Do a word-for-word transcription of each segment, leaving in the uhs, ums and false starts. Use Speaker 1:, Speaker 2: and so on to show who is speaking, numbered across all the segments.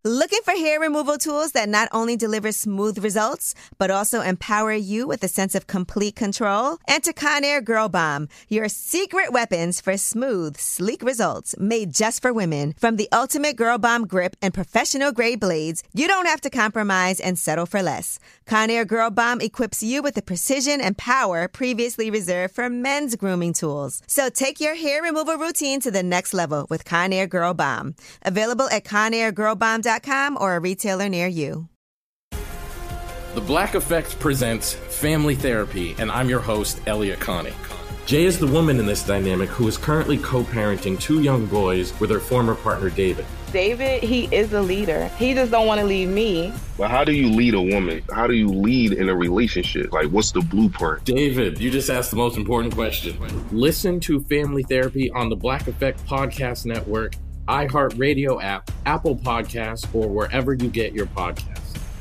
Speaker 1: Looking for hair removal tools that not only deliver smooth results, but also empower you with a sense of complete control? Enter Conair Girl Bomb, your secret weapons for smooth, sleek results made just for women. From the ultimate Girl Bomb grip and professional-grade blades, you don't have to compromise and settle for less. Conair Girl Bomb equips you with the precision and power previously reserved for men's grooming tools. So take your hair removal routine to the next level with Conair Girl Bomb. Available at conair girl bomb dot com or a retailer near you.
Speaker 2: The Black Effect presents Family Therapy, and I'm your host, Elliot Connie. Jay is the woman in this dynamic who is currently co-parenting two young boys with her former partner, David.
Speaker 3: David, he is a leader. He just don't want to leave me.
Speaker 4: But how do you lead a woman? How do you lead in a relationship? Like, what's the blueprint?
Speaker 2: David, you just asked the most important question. Listen to Family Therapy on the Black Effect Podcast Network, iHeartRadio app, Apple Podcasts, or wherever you get your podcasts.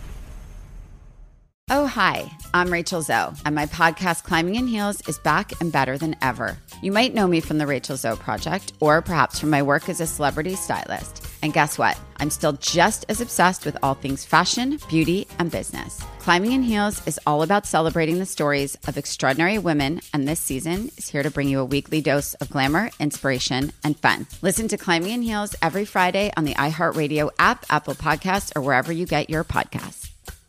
Speaker 5: Oh, hi, I'm Rachel Zoe, and my podcast, Climbing in Heels, is back and better than ever. You might know me from the Rachel Zoe Project, or perhaps from my work as a celebrity stylist. And guess what? I'm still just as obsessed with all things fashion, beauty, and business. Climbing in Heels is all about celebrating the stories of extraordinary women, and this season is here to bring you a weekly dose of glamour, inspiration, and fun. Listen to Climbing in Heels every Friday on the iHeartRadio app, Apple Podcasts, or wherever you get your podcasts.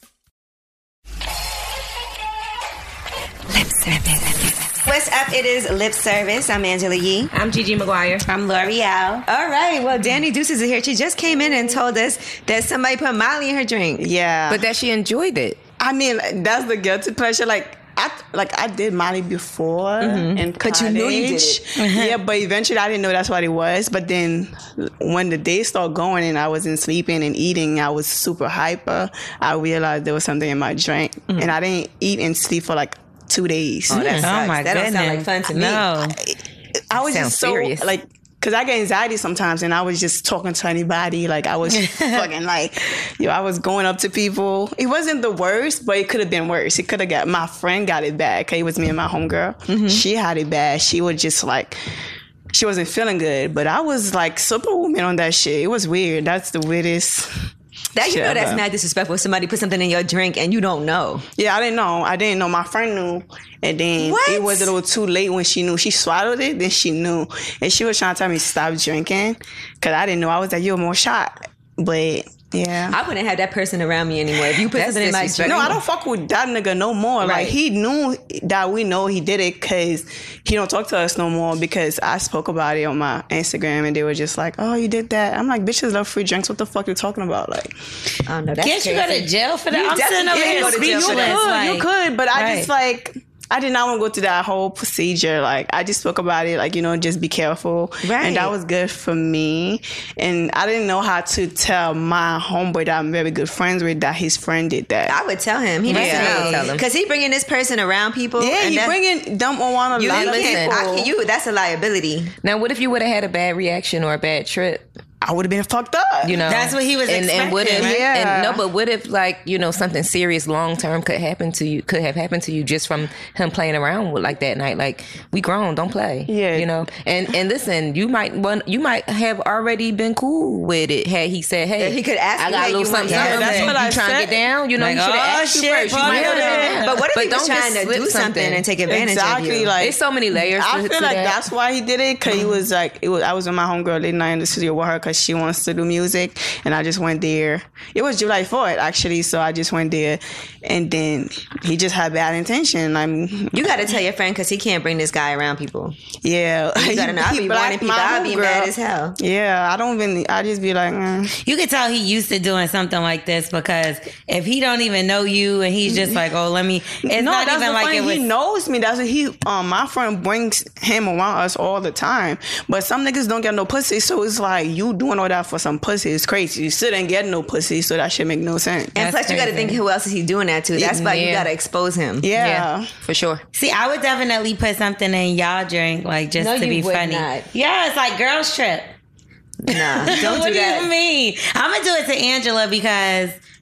Speaker 1: Lip service. What's up? It is Lip Service. I'm Angela Yee.
Speaker 6: I'm Gigi McGuire.
Speaker 1: I'm L'Oreal. All right. Well, Danny Deuces is here. She just came in and told us that somebody put Molly in her drink.
Speaker 7: Yeah.
Speaker 6: But that she enjoyed it.
Speaker 7: I mean, that's the guilty pleasure. Like, I like I did Molly before, mm-hmm. in
Speaker 1: but you knew you did it.
Speaker 7: Mm-hmm. Yeah, but eventually I didn't know that's what it was. But then when the day started going and I wasn't sleeping and eating, I was super hyper. I realized there was something in my drink, mm-hmm. and I didn't eat and sleep for like two days.
Speaker 1: Oh, that sucks.
Speaker 6: Oh my
Speaker 1: that
Speaker 6: goodness.
Speaker 1: Don't sound like fun to me.
Speaker 6: No,
Speaker 7: I, I was
Speaker 6: Sounds
Speaker 7: just so
Speaker 6: serious.
Speaker 7: like. Because I get anxiety sometimes, and I was just talking to anybody. Like, I was fucking like, yo, I was going up to people. It wasn't the worst, but it could have been worse. It could have got, my friend got it bad, because it was me and my homegirl. Mm-hmm. She had it bad. She was just like, she wasn't feeling good. But I was like superwoman on that shit. It was weird. That's the weirdest.
Speaker 1: That you
Speaker 7: shit
Speaker 1: know that's
Speaker 7: ever.
Speaker 1: mad disrespectful. If somebody put something in your drink and you don't know.
Speaker 7: Yeah, I didn't know. I didn't know. My friend knew. And then
Speaker 1: What?
Speaker 7: it was a little too late when she knew. She swallowed it, then she knew. And she was trying to tell me to stop drinking. Because I didn't know. I was like, yo, more shot. But, yeah.
Speaker 1: I wouldn't have that person around me anymore. If you put
Speaker 6: That's
Speaker 1: something in my drink.
Speaker 7: No, I don't fuck with that nigga no more.
Speaker 1: Right.
Speaker 7: Like, he knew that we know he did it because he don't talk to us no more, because I spoke about it on my Instagram and they were just like, oh, you did that. I'm like, bitches love free drinks. What the fuck you talking about? Like,
Speaker 1: Oh, no, that's
Speaker 6: can't you go
Speaker 1: crazy.
Speaker 6: to jail for that?
Speaker 1: You
Speaker 6: I'm sitting over
Speaker 1: definitely
Speaker 6: here
Speaker 1: can't go to jail
Speaker 6: speechless.
Speaker 1: for that.
Speaker 7: you could, you
Speaker 6: like-
Speaker 7: could, but I
Speaker 6: Right.
Speaker 7: just like, I did not want to go through that whole procedure. Like, I just spoke about it, like, you know, just be careful.
Speaker 1: Right.
Speaker 7: And that was good for me. And I didn't know how to tell my homeboy that I'm very good friends with that his friend did that.
Speaker 1: I would tell him. He
Speaker 6: Yeah,
Speaker 1: needs
Speaker 6: I would
Speaker 1: to
Speaker 6: tell
Speaker 1: know.
Speaker 6: him.
Speaker 1: Because he bringing this person around people.
Speaker 7: yeah,
Speaker 1: and
Speaker 7: he
Speaker 1: that-
Speaker 7: bringing them on a
Speaker 1: you,
Speaker 7: lot
Speaker 1: you
Speaker 7: of
Speaker 1: can't,
Speaker 7: people.
Speaker 1: I can, you, that's a liability.
Speaker 6: Now, what if you would have had a bad reaction or a bad trip?
Speaker 7: I would have been fucked up.
Speaker 6: You know,
Speaker 8: That's what he was
Speaker 6: and, and what if,
Speaker 8: expecting, right?
Speaker 7: Yeah.
Speaker 6: and no, but what if, like, you know, something serious long term could happen to you? Could have happened to you just from him playing around with like that night. Like, we grown, don't play.
Speaker 7: Yeah.
Speaker 6: you know. And and listen, you might one, you might have already been cool with it had he said, hey,
Speaker 1: He could ask
Speaker 6: I
Speaker 1: you,
Speaker 6: got
Speaker 1: hey,
Speaker 6: a little
Speaker 1: you
Speaker 6: something.
Speaker 1: want-
Speaker 7: Yeah,
Speaker 6: something.
Speaker 7: that's
Speaker 6: you
Speaker 7: what I
Speaker 6: trying to
Speaker 7: said.
Speaker 6: get down? You know,
Speaker 8: Like,
Speaker 6: you should have
Speaker 8: oh,
Speaker 6: asked you
Speaker 8: shit,
Speaker 6: first. You
Speaker 8: Paul,
Speaker 6: might
Speaker 8: yeah.
Speaker 6: have been down.
Speaker 1: But what if he was
Speaker 6: don't just
Speaker 1: trying to
Speaker 6: slip
Speaker 1: do something and take advantage
Speaker 7: exactly,
Speaker 1: of you?
Speaker 7: like,
Speaker 6: There's so many layers
Speaker 7: I
Speaker 6: to,
Speaker 7: feel
Speaker 6: to
Speaker 7: like
Speaker 6: that.
Speaker 7: that's why he did it, because he was like, it was. I was with my homegirl late night in the studio with her because she wants to do music, and I just went there. It was July fourth actually, so I just went there, and then he just had bad intention. I'm,
Speaker 1: You got to tell your friend because he can't bring this guy around people.
Speaker 7: yeah.
Speaker 1: You got to know. I
Speaker 7: He
Speaker 1: be
Speaker 7: blacked
Speaker 1: warning people.
Speaker 7: my
Speaker 1: I be
Speaker 7: homegirl.
Speaker 1: mad as hell.
Speaker 7: Yeah, I don't even. I just be like, mm.
Speaker 8: You could tell he used to doing something like this, because if he don't even know you and he's just like, oh, let me, it's
Speaker 7: no,
Speaker 8: not
Speaker 7: that's
Speaker 8: even
Speaker 7: the
Speaker 8: like
Speaker 7: funny,
Speaker 8: it was.
Speaker 7: he knows me. That's what he. Um, my friend brings him around us all the time. But some niggas don't get no pussy, so it's like you doing all that for some pussy is crazy. You still didn't get no pussy, so that shit make no sense.
Speaker 1: And
Speaker 8: That's
Speaker 1: plus, you got to
Speaker 8: crazy.
Speaker 1: think who else is he doing that to. That's why you
Speaker 6: Yeah.
Speaker 1: got to expose him.
Speaker 7: Yeah.
Speaker 6: for sure.
Speaker 8: See, I would definitely put something in y'all drink, like, just
Speaker 1: No,
Speaker 8: to
Speaker 1: you
Speaker 8: be
Speaker 1: would
Speaker 8: funny.
Speaker 1: not.
Speaker 8: Yeah, it's like girls trip.
Speaker 1: Nah, don't
Speaker 8: what
Speaker 1: do
Speaker 8: do
Speaker 1: that.
Speaker 8: you mean? I'm gonna do it to Angela because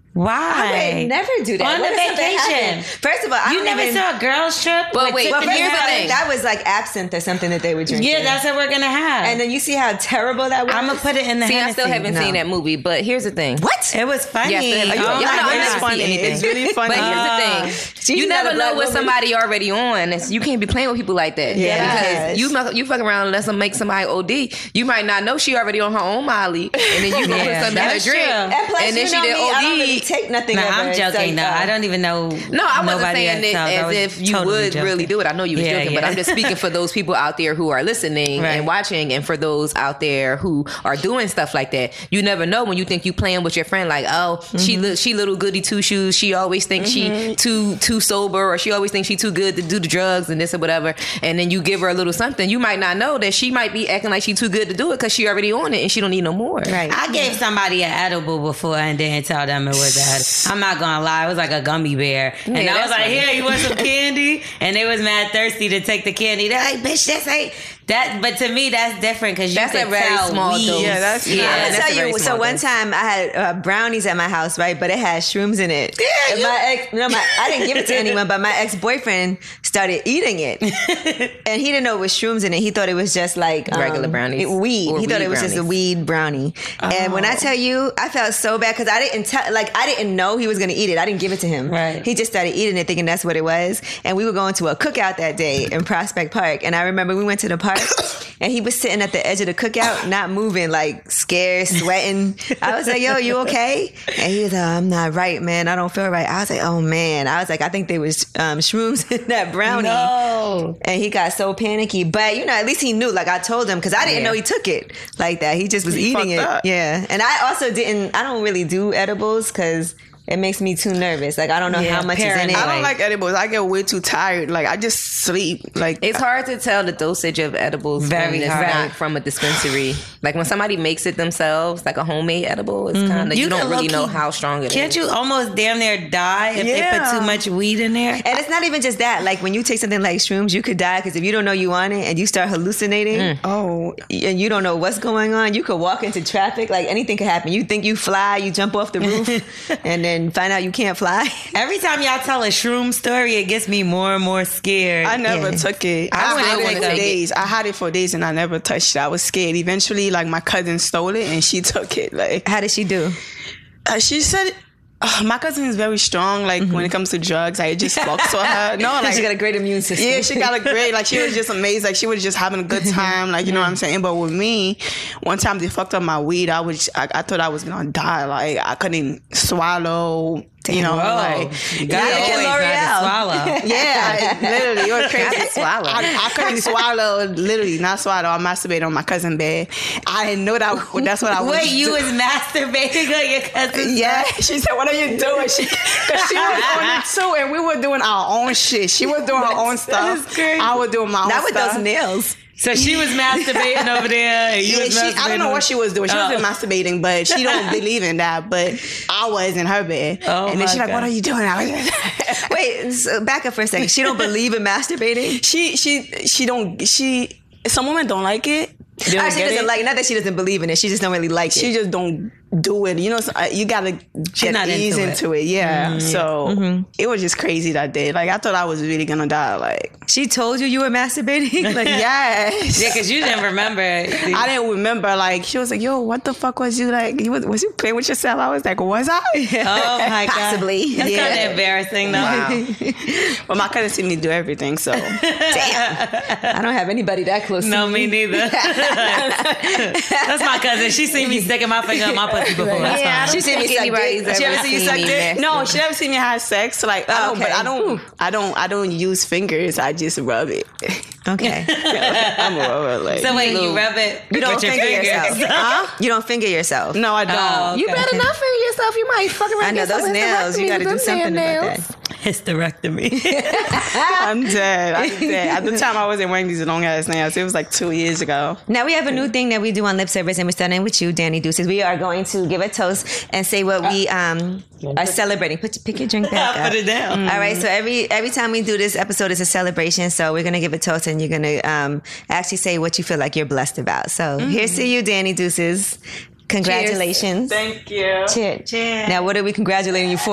Speaker 8: Why?
Speaker 1: I would never do that.
Speaker 8: On
Speaker 1: What
Speaker 8: the
Speaker 1: if something
Speaker 8: vacation.
Speaker 1: happened? First of all, I
Speaker 8: You
Speaker 1: don't
Speaker 8: never
Speaker 1: even,
Speaker 8: saw a girls trip?
Speaker 6: But
Speaker 8: with
Speaker 6: wait,
Speaker 1: Well,
Speaker 8: Tiffany
Speaker 1: first of all,
Speaker 6: Here's the thing.
Speaker 1: that was like absinthe or something that they were drinking.
Speaker 8: Yeah, that's what we're gonna have.
Speaker 1: And then you see how terrible that was.
Speaker 8: I'm gonna put it in the
Speaker 6: See, I
Speaker 8: Hennessy.
Speaker 6: still haven't
Speaker 1: No.
Speaker 6: seen that movie, but here's the thing.
Speaker 1: What?
Speaker 8: It was funny.
Speaker 6: Yes, it is.
Speaker 8: Oh,
Speaker 6: Y'all
Speaker 8: my
Speaker 6: know
Speaker 8: God.
Speaker 6: I never
Speaker 7: It's
Speaker 6: see
Speaker 7: funny.
Speaker 6: anything.
Speaker 7: It's really funny.
Speaker 6: But here's
Speaker 8: Ah.
Speaker 6: the thing:
Speaker 1: She's
Speaker 6: you
Speaker 1: not
Speaker 6: never
Speaker 1: a black
Speaker 6: know what
Speaker 1: woman.
Speaker 6: somebody already on. It's, you can't be playing with people like that.
Speaker 1: Yes.
Speaker 6: Because you mu- you fuck around and let them make somebody O D. You might not know she already on her own Molly, and then you gonna
Speaker 8: Yeah,
Speaker 6: put something in her
Speaker 8: that's
Speaker 6: drink,
Speaker 8: true.
Speaker 1: And plus,
Speaker 6: and then
Speaker 1: you
Speaker 6: she
Speaker 1: know
Speaker 6: did
Speaker 1: me, I don't really
Speaker 6: O D.
Speaker 1: take nothing.
Speaker 8: No,
Speaker 1: of
Speaker 8: I'm
Speaker 1: her.
Speaker 8: joking.
Speaker 1: So,
Speaker 8: No,
Speaker 1: uh,
Speaker 8: I don't even know.
Speaker 6: No, I wasn't
Speaker 8: nobody
Speaker 6: saying it
Speaker 8: else. I
Speaker 6: as
Speaker 8: was
Speaker 6: if you
Speaker 8: totally
Speaker 6: would
Speaker 8: joking.
Speaker 6: really do it. I know you was
Speaker 8: Yeah,
Speaker 6: joking, but
Speaker 8: yeah.
Speaker 6: I'm just speaking for those people out there who are listening
Speaker 8: Right.
Speaker 6: and watching, and for those out there who are doing stuff like that. You never know when you think you playing with your friend, like, oh, she
Speaker 8: Mm-hmm.
Speaker 6: li- she little goody two shoes. She always thinks she too too sober, or she always thinks she too good to do the drugs and this or whatever. And then you give her a little something. You might not know that she might be acting like she too good to do it because she already on it and she don't need no more.
Speaker 1: Right.
Speaker 8: I gave somebody an edible before and didn't tell them it was an edible. I'm not gonna lie, it was like a gummy bear. And
Speaker 6: Yeah,
Speaker 8: I
Speaker 6: that's
Speaker 8: was like,
Speaker 6: funny.
Speaker 8: here, you want some candy? And they was mad thirsty to take the candy. They're like, bitch, that's ain't that. But to me, that's different because you
Speaker 6: That's
Speaker 8: can
Speaker 6: a very
Speaker 8: tell
Speaker 6: small
Speaker 8: weed.
Speaker 6: dose.
Speaker 7: Yeah, that's-
Speaker 6: yeah.
Speaker 1: I'm
Speaker 6: that's
Speaker 1: gonna
Speaker 6: a
Speaker 1: tell
Speaker 6: very
Speaker 1: you. So
Speaker 6: small
Speaker 1: one
Speaker 6: dose.
Speaker 1: time I had uh, brownies at my house, right? But it had shrooms in it. Yeah, and my ex, no, my, I didn't give it to anyone, but my ex boyfriend started eating it, and he didn't know it was shrooms in it. He thought it was just like um,
Speaker 6: Regular brownies.
Speaker 1: it- weed.
Speaker 6: Or
Speaker 1: he thought
Speaker 6: weed
Speaker 1: it was just a
Speaker 6: brownies.
Speaker 1: weed brownie. And when I tell you, I felt so bad because I didn't tell, like I didn't know he was gonna eat it. I didn't give it to him.
Speaker 8: Right.
Speaker 1: He just started eating it, thinking that's what it was. And we were going to a cookout that day in Prospect Park, and I remember we went to the park, and he was sitting at the edge of the cookout, not moving, like scared, sweating. I was like, yo, you okay? And he was like, I'm not right, man. I don't feel right. I was like, oh, man. I was like, I think there was um, shrooms in that brownie.
Speaker 8: No.
Speaker 1: And he got so panicky. But, you know, at least he knew. Like, I told him, because I didn't
Speaker 6: Yeah.
Speaker 1: know he took it like that. He just was eating it.
Speaker 7: fucked up.
Speaker 1: Yeah. And I also didn't, I don't really do edibles because it makes me too nervous. Like, I don't know
Speaker 8: Yeah,
Speaker 1: how much is in
Speaker 8: paranoid.
Speaker 1: it.
Speaker 7: I don't like edibles. I get way too tired. Like I just sleep. Like
Speaker 6: It's hard to tell the dosage of edibles
Speaker 8: Very
Speaker 6: when it's
Speaker 8: hard.
Speaker 6: not from a dispensary. Like when somebody makes it themselves, like a homemade edible, it's kind of you,
Speaker 8: You
Speaker 6: don't
Speaker 8: can
Speaker 6: really know
Speaker 8: low-key-
Speaker 6: how strong it is.
Speaker 8: Can't you almost damn near die if they
Speaker 7: Yeah.
Speaker 8: put too much weed in there?
Speaker 1: And it's not even just that. Like when you take something like shrooms, you could die because if you don't know you on it and you start hallucinating
Speaker 7: oh,
Speaker 1: and you don't know what's going on, you could walk into traffic. Like anything could happen. You think you fly, you jump off the roof, and then find out you can't fly.
Speaker 8: Every time y'all tell a shroom story, it gets me more and more scared.
Speaker 7: I never
Speaker 1: Yeah.
Speaker 7: took it.
Speaker 8: I
Speaker 7: I,
Speaker 8: wouldn't
Speaker 7: had
Speaker 8: wanna
Speaker 7: it for
Speaker 6: take it.
Speaker 7: days. I had it for days and I never touched it. I was scared. Eventually, like my cousin stole it and she took it. Like
Speaker 1: How did she do?
Speaker 7: uh, she said. Uh, my cousin is very strong. Like when it comes to drugs, I just fucked for her. No, like
Speaker 1: she got a great immune system.
Speaker 7: yeah, she got a great. Like she was just amazed. Like she was just having a good time. Like you know what I'm saying. But with me, one time they fucked up my weed. I was. I, I thought I was gonna die. Like I couldn't swallow. You know,
Speaker 8: Whoa.
Speaker 7: like
Speaker 8: You got
Speaker 1: Yeah,
Speaker 8: to
Speaker 1: L'Oreal.
Speaker 8: always not to swallow.
Speaker 7: yeah, I, literally, it was crazy.
Speaker 6: Gotta swallow.
Speaker 7: I, I couldn't swallow, literally, not swallow. I masturbated on my cousin's bed. I didn't know that. That's what I was.
Speaker 8: Wait, you
Speaker 7: do-
Speaker 8: was masturbating on your cousin's
Speaker 7: Yeah, she said, "What are you doing?" She, cause she was on it too, and we were doing our own shit. She was doing her own stuff.
Speaker 8: is crazy.
Speaker 7: I was doing my own
Speaker 1: Not with
Speaker 7: stuff.
Speaker 1: those nails.
Speaker 8: So she was masturbating over there. And you
Speaker 7: Yeah,
Speaker 8: was
Speaker 7: she, I don't know
Speaker 8: masturbating.
Speaker 7: what she was doing. She
Speaker 8: Oh.
Speaker 7: wasn't masturbating, but she don't believe in that. But I was in her bed,
Speaker 8: Oh,
Speaker 7: and then
Speaker 8: my
Speaker 7: she's like,
Speaker 8: God.
Speaker 7: "What are you doing?" I was
Speaker 1: Wait, so back up for a second. She don't believe in masturbating?
Speaker 7: she she she don't she. Some women don't like it. They don't
Speaker 1: Or she
Speaker 7: get
Speaker 1: doesn't
Speaker 7: it.
Speaker 1: like, not that she doesn't believe in it. She just don't really like
Speaker 7: She
Speaker 1: it.
Speaker 7: just don't do it. You know, so, uh, you gotta get
Speaker 8: not
Speaker 7: ease
Speaker 8: into it.
Speaker 7: into it. Yeah. So it was just crazy that day. Like I thought I was really gonna die. Like
Speaker 1: She told you you were masturbating? Like,
Speaker 7: yes.
Speaker 8: Yeah, because you didn't remember.
Speaker 7: I didn't remember. Like she was like, "Yo, what the fuck was you like? You was, was you playing with yourself?" I was like, "Was I?"
Speaker 8: Oh my god.
Speaker 1: Possibly.
Speaker 8: That's
Speaker 1: Yeah.
Speaker 8: kind of embarrassing though.
Speaker 7: But my cousin see me do everything. So
Speaker 1: I don't have anybody that close
Speaker 8: No,
Speaker 1: to
Speaker 8: me neither. That's my cousin. She seen me sticking my finger in my pussy before. That's
Speaker 6: Yeah, I
Speaker 8: fine.
Speaker 6: don't
Speaker 1: She seen me
Speaker 6: think
Speaker 1: suck
Speaker 6: anybody's
Speaker 1: dick. She
Speaker 6: ever
Speaker 1: ever seen you
Speaker 6: seen
Speaker 1: suck
Speaker 6: me
Speaker 1: dick?
Speaker 6: nasty.
Speaker 7: no, she never seen me have sex. So like I
Speaker 1: Oh,
Speaker 7: don't. But
Speaker 1: okay.
Speaker 7: I don't. I don't. I don't use fingers. I just rub it.
Speaker 1: Okay.
Speaker 7: I'm a rubber. Like
Speaker 8: So wait, you rub it
Speaker 1: You don't
Speaker 8: with your
Speaker 1: finger
Speaker 8: fingers.
Speaker 1: yourself. Huh? You don't finger yourself.
Speaker 7: no, I don't.
Speaker 8: Oh,
Speaker 6: You
Speaker 8: okay.
Speaker 6: better not finger yourself. You might fuck around.
Speaker 1: I know
Speaker 6: and get
Speaker 1: those
Speaker 6: some
Speaker 1: nails. You
Speaker 6: hysterectomy
Speaker 1: got to
Speaker 6: with
Speaker 1: do
Speaker 6: them
Speaker 1: something
Speaker 6: damn
Speaker 1: about
Speaker 6: nails.
Speaker 1: that.
Speaker 8: Hysterectomy.
Speaker 7: I'm dead. I'm dead. At the time, I wasn't wearing these long ass nails. It was like two years ago.
Speaker 1: Now we have a new thing that we do on lip service, and we're starting with you, Danny Deuces. We are going to give a toast and say what we um are celebrating. Put pick your drink back up.
Speaker 8: Put it down.
Speaker 1: All right. So every every time we do this episode is a celebration. So we're gonna give a toast, and you're gonna um actually say what you feel like you're blessed about. So here's to you, Danny Deuces. Congratulations.
Speaker 7: Thank you.
Speaker 1: Cheers.
Speaker 8: Cheers.
Speaker 1: Now, what are we congratulating you for?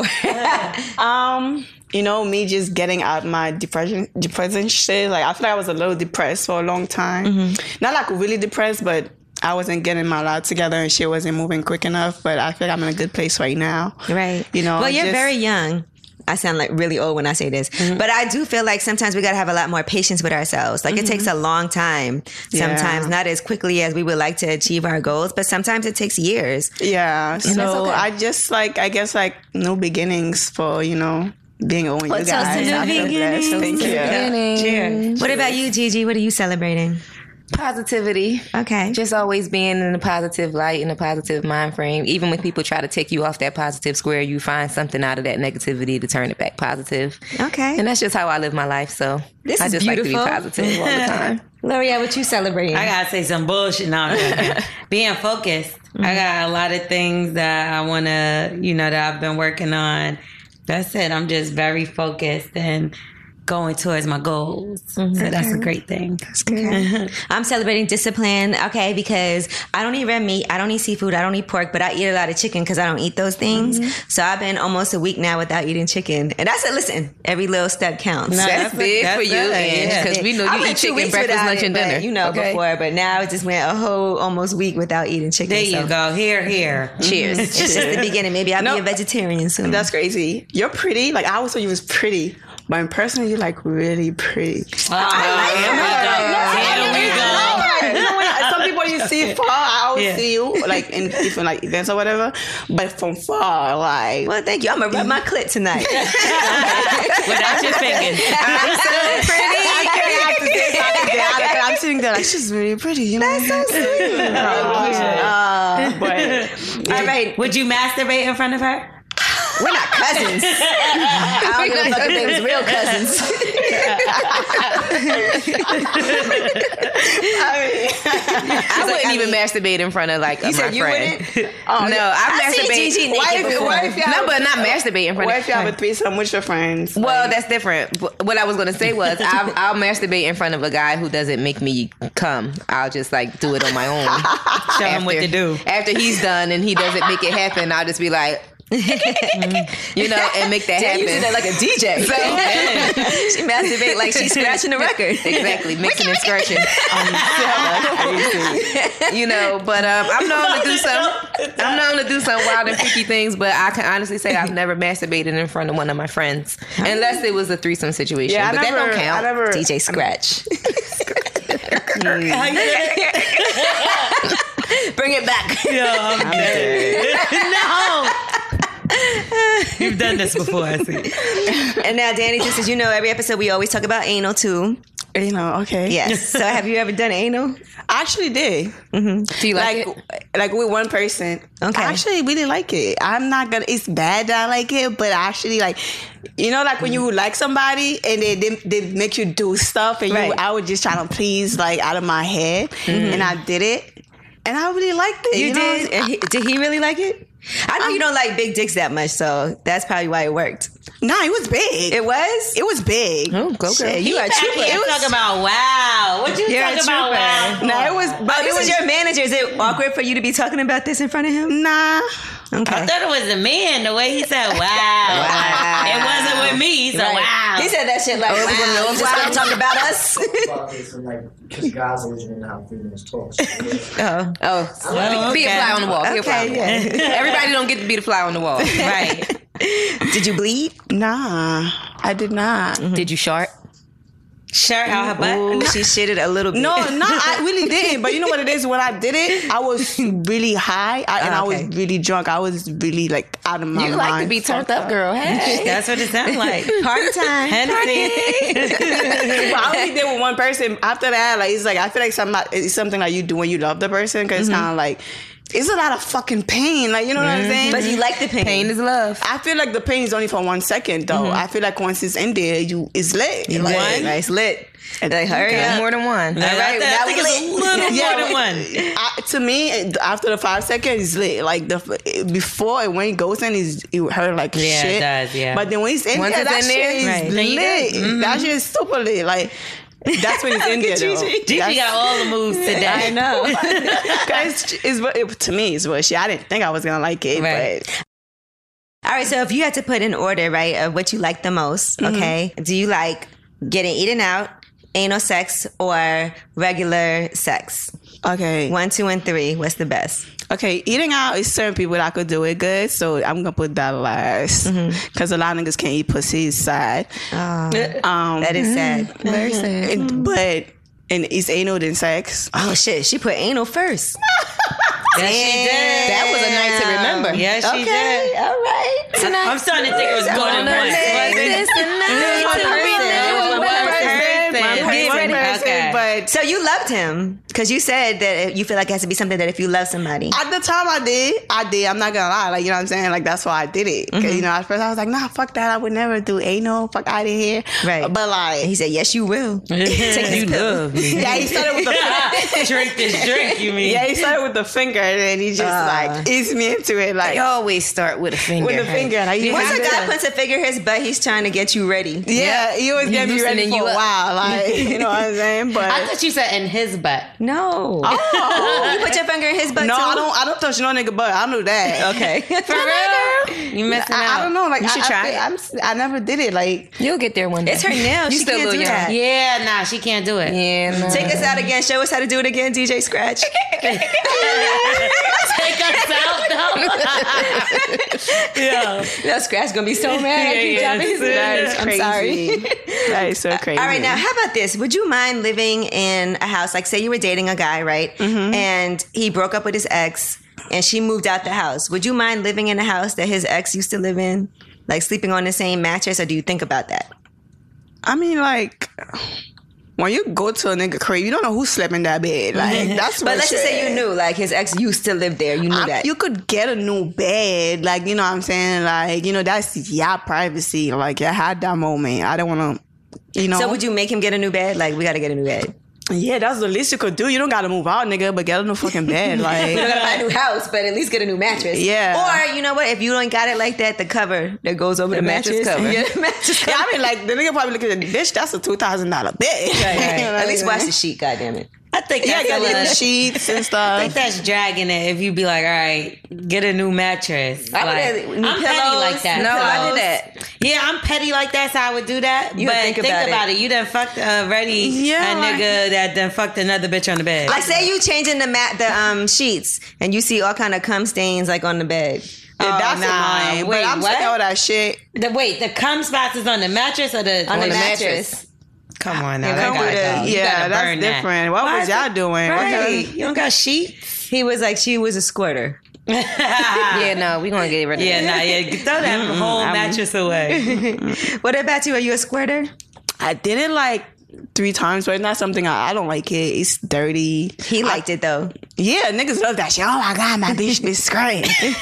Speaker 7: Um, you know, me just getting out my depression, depression shit. Like, I feel like I was a little depressed for a long time. Mm-hmm. Not like really depressed, but I wasn't getting my life together and shit wasn't moving quick enough. But I feel like I'm in a good place right now.
Speaker 1: Right.
Speaker 7: You know.
Speaker 1: Well, you're
Speaker 7: just,
Speaker 1: very young. I sound like really old when I say this, mm-hmm. but I do feel like sometimes we got to have a lot more patience with ourselves. Like mm-hmm. it takes a long time sometimes, yeah. not as quickly as we would like to achieve our goals, but sometimes it takes years.
Speaker 7: Yeah.
Speaker 1: And
Speaker 7: so
Speaker 1: okay.
Speaker 7: I just like, I guess like new beginnings for, you know, being on you
Speaker 1: What's
Speaker 7: guys.
Speaker 1: New
Speaker 7: I feel blessed. Thank you.
Speaker 6: Beginning.
Speaker 1: Cheers. What about you, Gigi? What are you celebrating?
Speaker 6: Positivity.
Speaker 1: Okay.
Speaker 6: Just always being in a positive light, in a positive mind frame. Even when people try to take you off that positive square, you find something out of that negativity to turn it back positive.
Speaker 1: Okay.
Speaker 6: And that's just how I live my life. So
Speaker 1: this
Speaker 6: I
Speaker 1: is
Speaker 6: just
Speaker 1: beautiful.
Speaker 6: like to be positive all the time.
Speaker 1: L'Oreal, what you celebrating?
Speaker 8: I gotta say some bullshit now. Being focused. Mm-hmm. I got a lot of things that I wanna, you know, that I've been working on. That's it. I'm just very focused and going towards my goals. Mm-hmm. So that's a great thing.
Speaker 1: That's good. Okay. I'm celebrating discipline, okay, because I don't eat red meat, I don't eat seafood, I don't eat pork, but I eat a lot of chicken because I don't eat those things. Mm-hmm. So I've been almost a week now without eating chicken. And that's it. Listen, every little step counts.
Speaker 6: No, that's, that's big that's for you, Ange, because yeah. we know you eat chicken breakfast, lunch, and dinner.
Speaker 1: But, you know, okay. before, but now it just went a whole almost week without eating chicken.
Speaker 8: There
Speaker 1: so.
Speaker 8: you go. Here, here.
Speaker 6: Cheers.
Speaker 1: It's just the beginning. Maybe I'll no, be a vegetarian soon.
Speaker 7: That's crazy. You're pretty. Like, I always thought you was pretty. But in person, you're like really pretty.
Speaker 8: Oh, I like here we go. Here we go.
Speaker 7: You know, when some people you see far, I always yeah. see you like in different like events or whatever. But from far, like,
Speaker 1: well, thank you. I'm gonna rub my clit tonight
Speaker 8: without your fingers.
Speaker 1: I'm so pretty.
Speaker 7: I have to say something. I'm sitting there like she's really pretty. You know,
Speaker 1: that's so sweet. uh,
Speaker 7: but
Speaker 1: all right,
Speaker 8: would you masturbate in front of her?
Speaker 1: We're not cousins. I don't give a fuck if they was real cousins.
Speaker 6: I, mean, I wouldn't like, even I mean, masturbate in front of like
Speaker 1: you
Speaker 6: of
Speaker 1: said
Speaker 6: my
Speaker 1: you
Speaker 6: friend.
Speaker 1: Wouldn't?
Speaker 6: Oh, no, I,
Speaker 1: I
Speaker 6: masturbate.
Speaker 1: See Gigi naked
Speaker 7: what if,
Speaker 1: before.
Speaker 7: What if you
Speaker 6: no,
Speaker 7: have,
Speaker 6: but not masturbate in front.
Speaker 7: What
Speaker 6: of
Speaker 7: if you have a threesome with your friends?
Speaker 6: Well,
Speaker 7: like,
Speaker 6: that's different. What I was gonna say was I'll, I'll masturbate in front of a guy who doesn't make me come. I'll just like do it on my own.
Speaker 8: Show him what to do.
Speaker 6: After he's done and he doesn't make it happen, I'll just be like. You know, and make that happen.
Speaker 1: You do that like a D J. So, she masturbate like she's scratching the record.
Speaker 6: Exactly, mixing and scratching. You know, but um, I'm known to do some. I'm known to do some wild and freaky things, but I can honestly say I've never masturbated in front of one of my friends, unless it was a threesome situation.
Speaker 7: Yeah,
Speaker 6: but
Speaker 7: never,
Speaker 6: that don't count.
Speaker 7: I never,
Speaker 1: D J Scratch. Bring it back.
Speaker 8: Yo, I'm dead. No. You've done this before, I see.
Speaker 1: And now, Danny, just as you know, every episode we always talk about anal too.
Speaker 7: Anal, okay.
Speaker 1: Yes. So, have you ever done anal?
Speaker 7: I actually did.
Speaker 6: Mm-hmm. Do you like,
Speaker 7: like
Speaker 6: it?
Speaker 7: Like with one person.
Speaker 1: Okay.
Speaker 7: I actually really like it. I'm not gonna. It's bad that I like it, but I actually like. You know, like when you like somebody and they they, they make you do stuff, and
Speaker 1: right.
Speaker 7: you, I was just trying to please, like out of my head, mm-hmm. and I did it, and I really liked it.
Speaker 1: You,
Speaker 7: you
Speaker 1: did?
Speaker 7: Know?
Speaker 1: He, did he really like it? I know um, you don't like big dicks that much, so that's probably why it worked.
Speaker 7: Nah, it was big.
Speaker 1: It was?
Speaker 7: It was big.
Speaker 6: Oh, go girl.
Speaker 1: Shit, you are trooper.
Speaker 8: You talk about wow. What you
Speaker 1: You're
Speaker 8: talking about wow?
Speaker 7: Nah, it was. But
Speaker 1: oh,
Speaker 7: it
Speaker 1: this
Speaker 7: was
Speaker 1: is your manager. Is it awkward for you to be talking about this in front of him?
Speaker 7: Nah.
Speaker 1: Okay.
Speaker 8: I thought it was a man. The way he said wow. Wow. It wasn't with me. So right. wow.
Speaker 1: He said that shit like, oh, wow. He's just going to talk about us.
Speaker 9: Because guys originally know how females talk. So
Speaker 1: oh.
Speaker 6: Oh. oh be, okay. be a fly on the wall. Be okay, yeah. Everybody don't get to be the fly on the wall.
Speaker 8: Right.
Speaker 1: Did you bleed?
Speaker 7: Nah, I did not.
Speaker 6: Mm-hmm. Did you shart?
Speaker 8: Shart out her butt?
Speaker 1: Ooh, she shitted a little bit.
Speaker 7: No, no, I really didn't. But you know what it is? When I did it, I was really high I, and oh, okay. I was really drunk. I was really like out of my
Speaker 6: you
Speaker 7: mind.
Speaker 6: You like to be turned up, girl. Hey.
Speaker 8: That's what it sounds like.
Speaker 1: Party time.
Speaker 7: Hennessy. But I only did with one person. After that, like it's like I feel like some, it's something like you do when you love the person because mm-hmm. it's kind of like it's a lot of fucking pain, like you know mm-hmm. what I'm saying.
Speaker 1: But you like the pain.
Speaker 6: Pain is love.
Speaker 7: I feel like the pain is only for one second, though. Mm-hmm. I feel like once it's in there, you it's lit.
Speaker 1: You
Speaker 7: like,
Speaker 1: one, nice lit. And they hurry
Speaker 6: okay.
Speaker 1: up.
Speaker 6: More than one.
Speaker 8: All right,
Speaker 1: now we lit.
Speaker 8: A little
Speaker 7: yeah,
Speaker 8: more than one.
Speaker 7: I, to me, after the five seconds, it's lit. Like the before and when it goes in, is it hurt like
Speaker 8: yeah,
Speaker 7: shit.
Speaker 8: it does. Yeah.
Speaker 7: But then when it's in
Speaker 6: Once
Speaker 7: there,
Speaker 6: it's
Speaker 7: that
Speaker 6: in there,
Speaker 7: shit is
Speaker 6: right.
Speaker 7: lit. Mm-hmm. That shit is super lit. Like. That's when he's in there, though.
Speaker 8: Gigi
Speaker 7: That's-
Speaker 8: got all the moves today.
Speaker 7: I know. Guys, it's, it, to me, it's bushy. I didn't think I was gonna like it,
Speaker 8: Right.
Speaker 7: but
Speaker 1: All right, so if you had to put in order, right, of what you like the most, okay, do you like getting eaten out, anal sex, or regular sex?
Speaker 7: okay.
Speaker 1: One, two, and three. What's the best?
Speaker 7: Okay, eating out is certain people that could do it good, so I'm gonna put that last because a lot of niggas can't eat pussy. It's sad.
Speaker 1: Oh,
Speaker 7: Um,
Speaker 1: that is sad.
Speaker 7: very sad. And, but and it's anal than sex.
Speaker 1: Oh shit, she put anal first.
Speaker 8: Yes, she did.
Speaker 6: That was a night to remember.
Speaker 8: Yes, she
Speaker 1: Okay,
Speaker 8: did.
Speaker 1: all right. Tonight.
Speaker 8: I'm starting to think it was more than
Speaker 1: Gonna
Speaker 8: one.
Speaker 1: make this a night
Speaker 7: One
Speaker 1: to
Speaker 7: person.
Speaker 1: remember.
Speaker 7: One person.
Speaker 8: One
Speaker 7: One
Speaker 8: person.
Speaker 7: person,
Speaker 8: Okay.
Speaker 7: but
Speaker 1: So you loved him because you said that you feel like it has to be something that if you love somebody.
Speaker 7: at the time I did, I did. I'm not gonna lie. Like, you know what I'm saying? Like, that's why I did it. 'Cause, you know, at first I was like, nah, fuck that. I would never do anal. Fuck out of here.
Speaker 1: Right.
Speaker 7: But like,
Speaker 1: And he said, yes, you will. Take this
Speaker 8: You
Speaker 1: pill.
Speaker 8: love me.
Speaker 7: yeah, he started with the
Speaker 8: Drink this drink, you mean?
Speaker 7: yeah, he started with the finger, and then he just like eased me into it, like
Speaker 6: They always start with a finger.
Speaker 7: with the finger. Like, you
Speaker 1: Once
Speaker 7: have
Speaker 1: a
Speaker 7: to-
Speaker 1: guy puts a figure in his butt, he's trying to get you ready.
Speaker 7: yeah, he always get me ready
Speaker 6: loosening
Speaker 7: for
Speaker 6: you
Speaker 7: a
Speaker 6: up.
Speaker 7: while. Like, you know what I'm saying? But
Speaker 8: I thought you said in his butt.
Speaker 1: No.
Speaker 7: oh,
Speaker 1: You put your finger in his butt
Speaker 7: no,
Speaker 1: too?
Speaker 7: I don't. I don't touch no nigga butt. I knew that.
Speaker 1: Okay.
Speaker 8: For real? You missing out.
Speaker 7: I, I don't know. Like,
Speaker 6: You
Speaker 7: I,
Speaker 6: should
Speaker 7: I,
Speaker 6: try
Speaker 7: I, I'm, I never did it. Like,
Speaker 6: You'll get there one day.
Speaker 1: It's her nails.
Speaker 6: You
Speaker 1: She
Speaker 6: still
Speaker 1: can't
Speaker 6: a
Speaker 1: do
Speaker 6: little
Speaker 1: that.
Speaker 6: young.
Speaker 8: Yeah, nah, she can't do it.
Speaker 6: Yeah, no.
Speaker 1: Take us out again. Show us how to do it again, D J Scratch.
Speaker 8: Take us out, though. Yeah.
Speaker 1: No, Scratch gonna be so mad. I keep
Speaker 8: Yeah,
Speaker 1: dropping his
Speaker 8: yeah,
Speaker 1: names.
Speaker 7: that's
Speaker 1: I'm
Speaker 7: crazy.
Speaker 1: sorry.
Speaker 7: that is so crazy.
Speaker 1: All right, now how about this? Would you mind living in a house? Like, say you were dating a guy, right? And he broke up with his ex, and she moved out the house. Would you mind living in a house that his ex used to live in, like sleeping on the same mattress, or do you think about that?
Speaker 7: I mean, like, when you go to a nigga crib, you don't know who slept in that bed. Like, that's
Speaker 1: But
Speaker 7: what
Speaker 1: let's just
Speaker 7: shit.
Speaker 1: say you knew, like his ex used to live there. You knew
Speaker 7: I-
Speaker 1: that.
Speaker 7: you could get a new bed, like, you know what I'm saying? Like, you know, that's your privacy. Like, you had that moment. I don't want to, you know.
Speaker 1: So would you make him get a new bed? Like, we got to get a new bed.
Speaker 7: Yeah, that's the least you could do. You don't got to move out, nigga, but get a new fucking bed. Like,
Speaker 1: You don't gotta buy a new house, but at least get a new mattress.
Speaker 7: Yeah.
Speaker 1: Or you know what? If you don't got it like that, the cover that goes over the,
Speaker 6: The mattress
Speaker 1: mattress
Speaker 6: cover.
Speaker 1: Yeah, the mattress cover.
Speaker 7: yeah, I mean, like, the nigga probably look at the dish. That's a two thousand dollars bed.
Speaker 1: Right, right.
Speaker 7: You know what
Speaker 1: At least
Speaker 7: I'm
Speaker 1: wash
Speaker 7: saying?
Speaker 1: the sheet. Goddamn it.
Speaker 8: I think
Speaker 7: Yeah,
Speaker 8: that's
Speaker 7: get
Speaker 8: a
Speaker 7: the
Speaker 8: little,
Speaker 7: sheets and
Speaker 8: I
Speaker 7: stuff.
Speaker 8: think that's dragging it if you be like, all right, get a new mattress.
Speaker 1: I would
Speaker 8: Like,
Speaker 1: have
Speaker 8: I'm
Speaker 1: new
Speaker 8: petty
Speaker 1: pillows.
Speaker 8: like that.
Speaker 6: No, I
Speaker 1: Pillows.
Speaker 6: did that.
Speaker 8: Yeah, I'm petty like that, so I would do that.
Speaker 1: You
Speaker 8: but
Speaker 1: would
Speaker 8: think,
Speaker 1: think about
Speaker 8: about,
Speaker 1: it.
Speaker 8: it. You done fucked already
Speaker 7: Yeah,
Speaker 8: a
Speaker 7: like-
Speaker 8: nigga that done fucked another bitch on the bed.
Speaker 1: Like, say you changing the mat, the um sheets, and you see all kind of cum stains like on the bed.
Speaker 7: Yeah,
Speaker 8: Oh,
Speaker 7: that's
Speaker 8: nah.
Speaker 7: annoying.
Speaker 8: Wait,
Speaker 7: but I'm
Speaker 8: what?
Speaker 7: sick of all that shit.
Speaker 8: the wait, the cum spots is on the mattress or the
Speaker 1: On the
Speaker 6: the
Speaker 1: mattress.
Speaker 6: mattress.
Speaker 8: Come on now,
Speaker 1: Yeah,
Speaker 8: that
Speaker 1: come
Speaker 8: gotta
Speaker 1: with
Speaker 8: go.
Speaker 1: it.
Speaker 8: You
Speaker 7: Yeah,
Speaker 8: gotta
Speaker 7: that's
Speaker 8: burn that.
Speaker 7: different. What
Speaker 8: Why
Speaker 7: was
Speaker 8: is
Speaker 7: y'all
Speaker 8: it-
Speaker 7: doing? What
Speaker 8: Right.
Speaker 7: the-
Speaker 8: You don't got sheets?
Speaker 1: He was like, she was a squirter.
Speaker 6: Yeah, no, we gonna get rid of
Speaker 8: Yeah,
Speaker 6: that.
Speaker 8: nah, yeah. Throw that whole mattress away.
Speaker 1: What about you? Are you a squirter?
Speaker 7: I did it like three times, but it's not something I, I don't like it. It's dirty.
Speaker 1: He liked it though.
Speaker 7: Yeah, niggas love that shit. Oh my god, my bitch is great.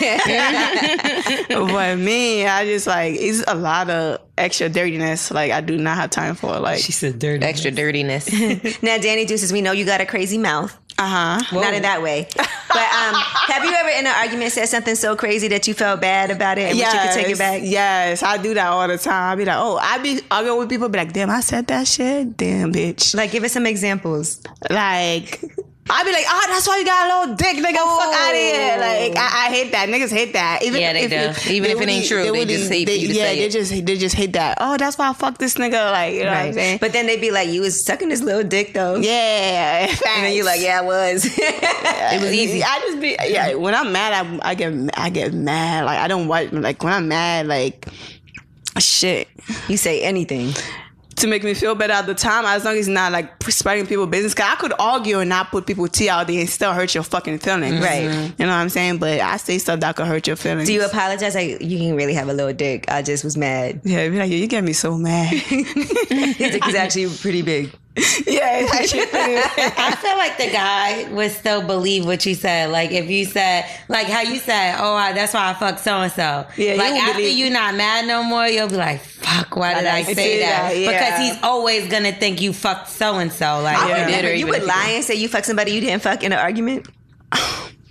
Speaker 7: But me, I just like it's a lot of extra dirtiness. Like I do not have time for. Like
Speaker 8: She said dirty.
Speaker 6: Extra dirtiness.
Speaker 1: Now, Danny Deuces, we know you got a crazy mouth.
Speaker 7: uh huh.
Speaker 1: Not in that way. But um, have you ever in an argument said something so crazy that you felt bad about it and wish you could take it back?
Speaker 7: Yes, I do that all the time. I be like, oh, I be arguing with people, be like, damn, I said that shit. Damn, bitch.
Speaker 1: Like, give us some examples.
Speaker 7: Like, I be like, oh, that's why you got a little dick, nigga. Fuck out of here. Like, I, I hate that. Niggas hate that. Even
Speaker 6: Yeah, they do. Even if it ain't true, they
Speaker 7: really-
Speaker 6: just hate for you to
Speaker 7: yeah,
Speaker 6: say
Speaker 7: they
Speaker 6: it.
Speaker 7: just they just hate that. Oh, that's why I fuck this nigga. Like, you know what I'm saying?
Speaker 1: But then they'd be like, you was sucking this little dick though.
Speaker 7: Yeah,
Speaker 1: And then you like, yeah, I was.
Speaker 6: It was easy.
Speaker 7: I just be yeah. When I'm mad, I, I get I get mad. Like I don't want like when I'm mad, like shit.
Speaker 1: You say anything.
Speaker 7: To make me feel better at the time, as long as it's not like spreading people's business. Cause I could argue and not put people tea out there and still hurt your fucking feelings.
Speaker 1: Right.
Speaker 7: You know what I'm saying? But I say stuff that could hurt your feelings.
Speaker 1: Do you apologize? Like, you can really have a little dick. I just was mad.
Speaker 7: Yeah, be like, yeah, you get me so mad.
Speaker 1: His dick is actually pretty big.
Speaker 7: Yeah, it's actually pretty
Speaker 8: I feel like the guy would still believe what you said. Like if you said, like how you said, oh, I, that's why I fucked so and so.
Speaker 7: Yeah, he
Speaker 8: like
Speaker 7: would
Speaker 8: after
Speaker 7: believe-
Speaker 8: you not mad no more, you'll be like, fuck, why did I, say,
Speaker 7: say
Speaker 8: that?
Speaker 7: that? Yeah.
Speaker 8: Because he's always gonna think you fucked so and so. Like
Speaker 1: I would
Speaker 6: Yeah.
Speaker 1: never.
Speaker 6: Or
Speaker 1: You
Speaker 6: even
Speaker 1: would
Speaker 6: if you
Speaker 1: lie and say you fucked somebody you didn't fuck in an argument?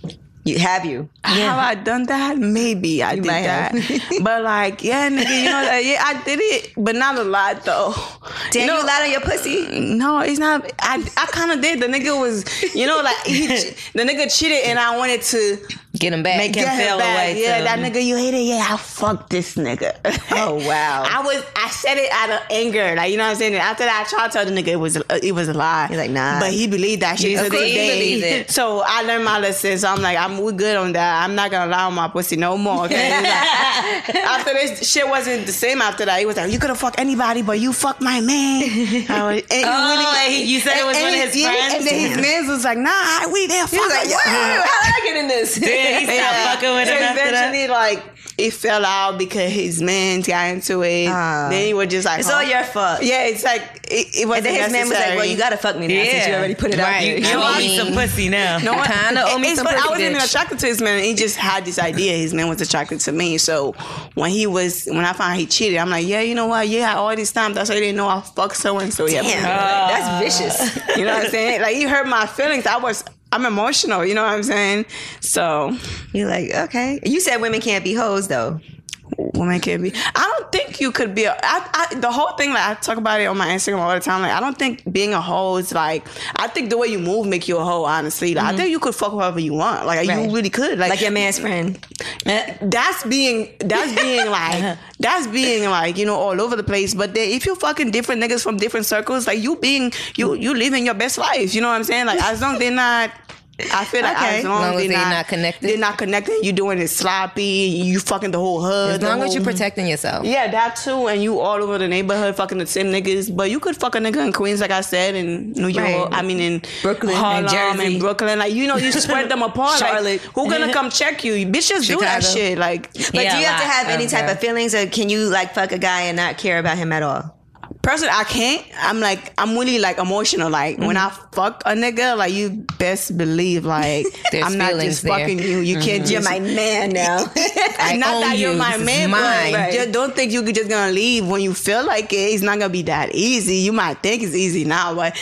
Speaker 1: You have you?
Speaker 7: Have I done that? Maybe I
Speaker 1: You
Speaker 7: did
Speaker 1: might
Speaker 7: that.
Speaker 1: have.
Speaker 7: But like, yeah, nigga, you know, like, yeah, I did it, but not a lot though.
Speaker 1: Damn,
Speaker 7: you,
Speaker 1: you
Speaker 7: know,
Speaker 1: lied on your pussy?
Speaker 7: No, it's not. I I kind of did. The nigga was, you know, like he, the nigga cheated, and I wanted to
Speaker 6: Get him back.
Speaker 8: Make him
Speaker 7: get
Speaker 8: feel
Speaker 7: him back.
Speaker 8: away.
Speaker 7: Yeah,
Speaker 8: too.
Speaker 7: that nigga you hated. Yeah, I fucked this nigga.
Speaker 1: Oh, wow.
Speaker 7: I was. I said it out of anger, like you know what I'm saying. And after that, I tried to tell the nigga it was it was a lie.
Speaker 1: He's like, nah.
Speaker 7: But he believed that shit.
Speaker 6: Of
Speaker 7: to
Speaker 6: course
Speaker 7: this
Speaker 6: he
Speaker 7: day.
Speaker 6: believes it.
Speaker 7: So I learned my lesson. So I'm like, I'm we good on that. I'm not gonna lie on my pussy no more. Okay? Like, after this shit wasn't the same. After that, he was like, you could have fucked anybody, but you fucked my man. I was, and
Speaker 8: Oh, and he- you said it was one of his
Speaker 7: yeah,
Speaker 8: friends?
Speaker 7: And then his man was like, nah, we there.
Speaker 1: He was like,
Speaker 7: fuck
Speaker 1: wow, how did I get in this?
Speaker 8: Then he stopped fucking with him
Speaker 7: so
Speaker 8: after that.
Speaker 7: eventually, like, it fell out because his man got into it.
Speaker 1: Ah.
Speaker 7: Then he was just like,
Speaker 1: It's
Speaker 7: oh.
Speaker 1: all your fault.
Speaker 7: Yeah, it's like, it, it wasn't
Speaker 1: And then his man was like,
Speaker 7: necessary.
Speaker 1: well, you gotta fuck me now since you already put it out
Speaker 8: Right.
Speaker 1: there.
Speaker 8: You
Speaker 6: I
Speaker 8: owe me
Speaker 6: mean-
Speaker 8: some pussy now.
Speaker 7: No one
Speaker 6: Kinda owe me
Speaker 7: it's
Speaker 6: some
Speaker 7: funny, I
Speaker 6: pussy,
Speaker 7: wasn't even
Speaker 6: bitch.
Speaker 7: attracted to his man. He just had this idea. His man was attracted to me. So when he was, when I found he cheated, I'm like, yeah, you know what? Yeah, all this time, that's why he didn't know I fucked so and so. Yeah,
Speaker 1: Damn, that's vicious.
Speaker 7: you know what I'm saying? Like, he hurt my feelings. I was, I'm emotional. You know what I'm saying? So
Speaker 1: You're like, okay. You said women can't be hoes, though.
Speaker 7: woman can be. I don't think you could be. A, I, I, the whole thing, like I talk about it on my Instagram all the time. Like I don't think being a hoe is like. I think the way you move make you a hoe. Honestly, like, I think you could fuck whoever you want. Like
Speaker 1: Right.
Speaker 7: you really could. Like,
Speaker 1: Like your man's friend.
Speaker 7: that's being that's being like that's being like you know all over the place. But then if you fucking different niggas from different circles, like you being you you living your best life. You know what I'm saying? Like as long as they're not. I feel like
Speaker 1: Okay.
Speaker 7: as long,
Speaker 6: Long as
Speaker 7: they're,
Speaker 6: they're
Speaker 7: not,
Speaker 6: not connected.
Speaker 7: they're not connected. You doing it sloppy. You fucking the whole hood.
Speaker 6: As
Speaker 7: the
Speaker 6: long as
Speaker 7: whole-
Speaker 6: you're protecting yourself.
Speaker 7: yeah, that too, and you all over the neighborhood fucking the same niggas. But you could fuck a nigga in Queens, like I said, in New York.
Speaker 1: Right.
Speaker 7: I mean, in
Speaker 1: Brooklyn,
Speaker 7: Harlem,
Speaker 1: and Jersey.
Speaker 7: and Brooklyn. Like you know, you spread them apart.
Speaker 1: Charlotte.
Speaker 7: Like, who gonna come check you? Bitches do that
Speaker 6: Chicago.
Speaker 7: shit. Like,
Speaker 1: But
Speaker 8: Yeah,
Speaker 1: do you have to
Speaker 8: a lot.
Speaker 1: have any type
Speaker 6: Okay.
Speaker 1: of feelings, or can you like fuck a guy and not care about him at all?
Speaker 7: personally, I can't. I'm like, I'm really like emotional. Like when I fuck a nigga, like you best believe, like
Speaker 6: There's
Speaker 7: I'm not
Speaker 6: feelings
Speaker 7: just
Speaker 6: there.
Speaker 7: fucking you. You can't
Speaker 1: You're
Speaker 7: just
Speaker 1: my man now.
Speaker 6: I
Speaker 7: not
Speaker 6: own
Speaker 7: that you're
Speaker 6: you.
Speaker 7: my
Speaker 6: This is
Speaker 7: man,
Speaker 6: mine.
Speaker 7: but
Speaker 6: Right.
Speaker 7: just don't think you're just gonna leave when you feel like it. It's not gonna be that easy. You might think it's easy now, but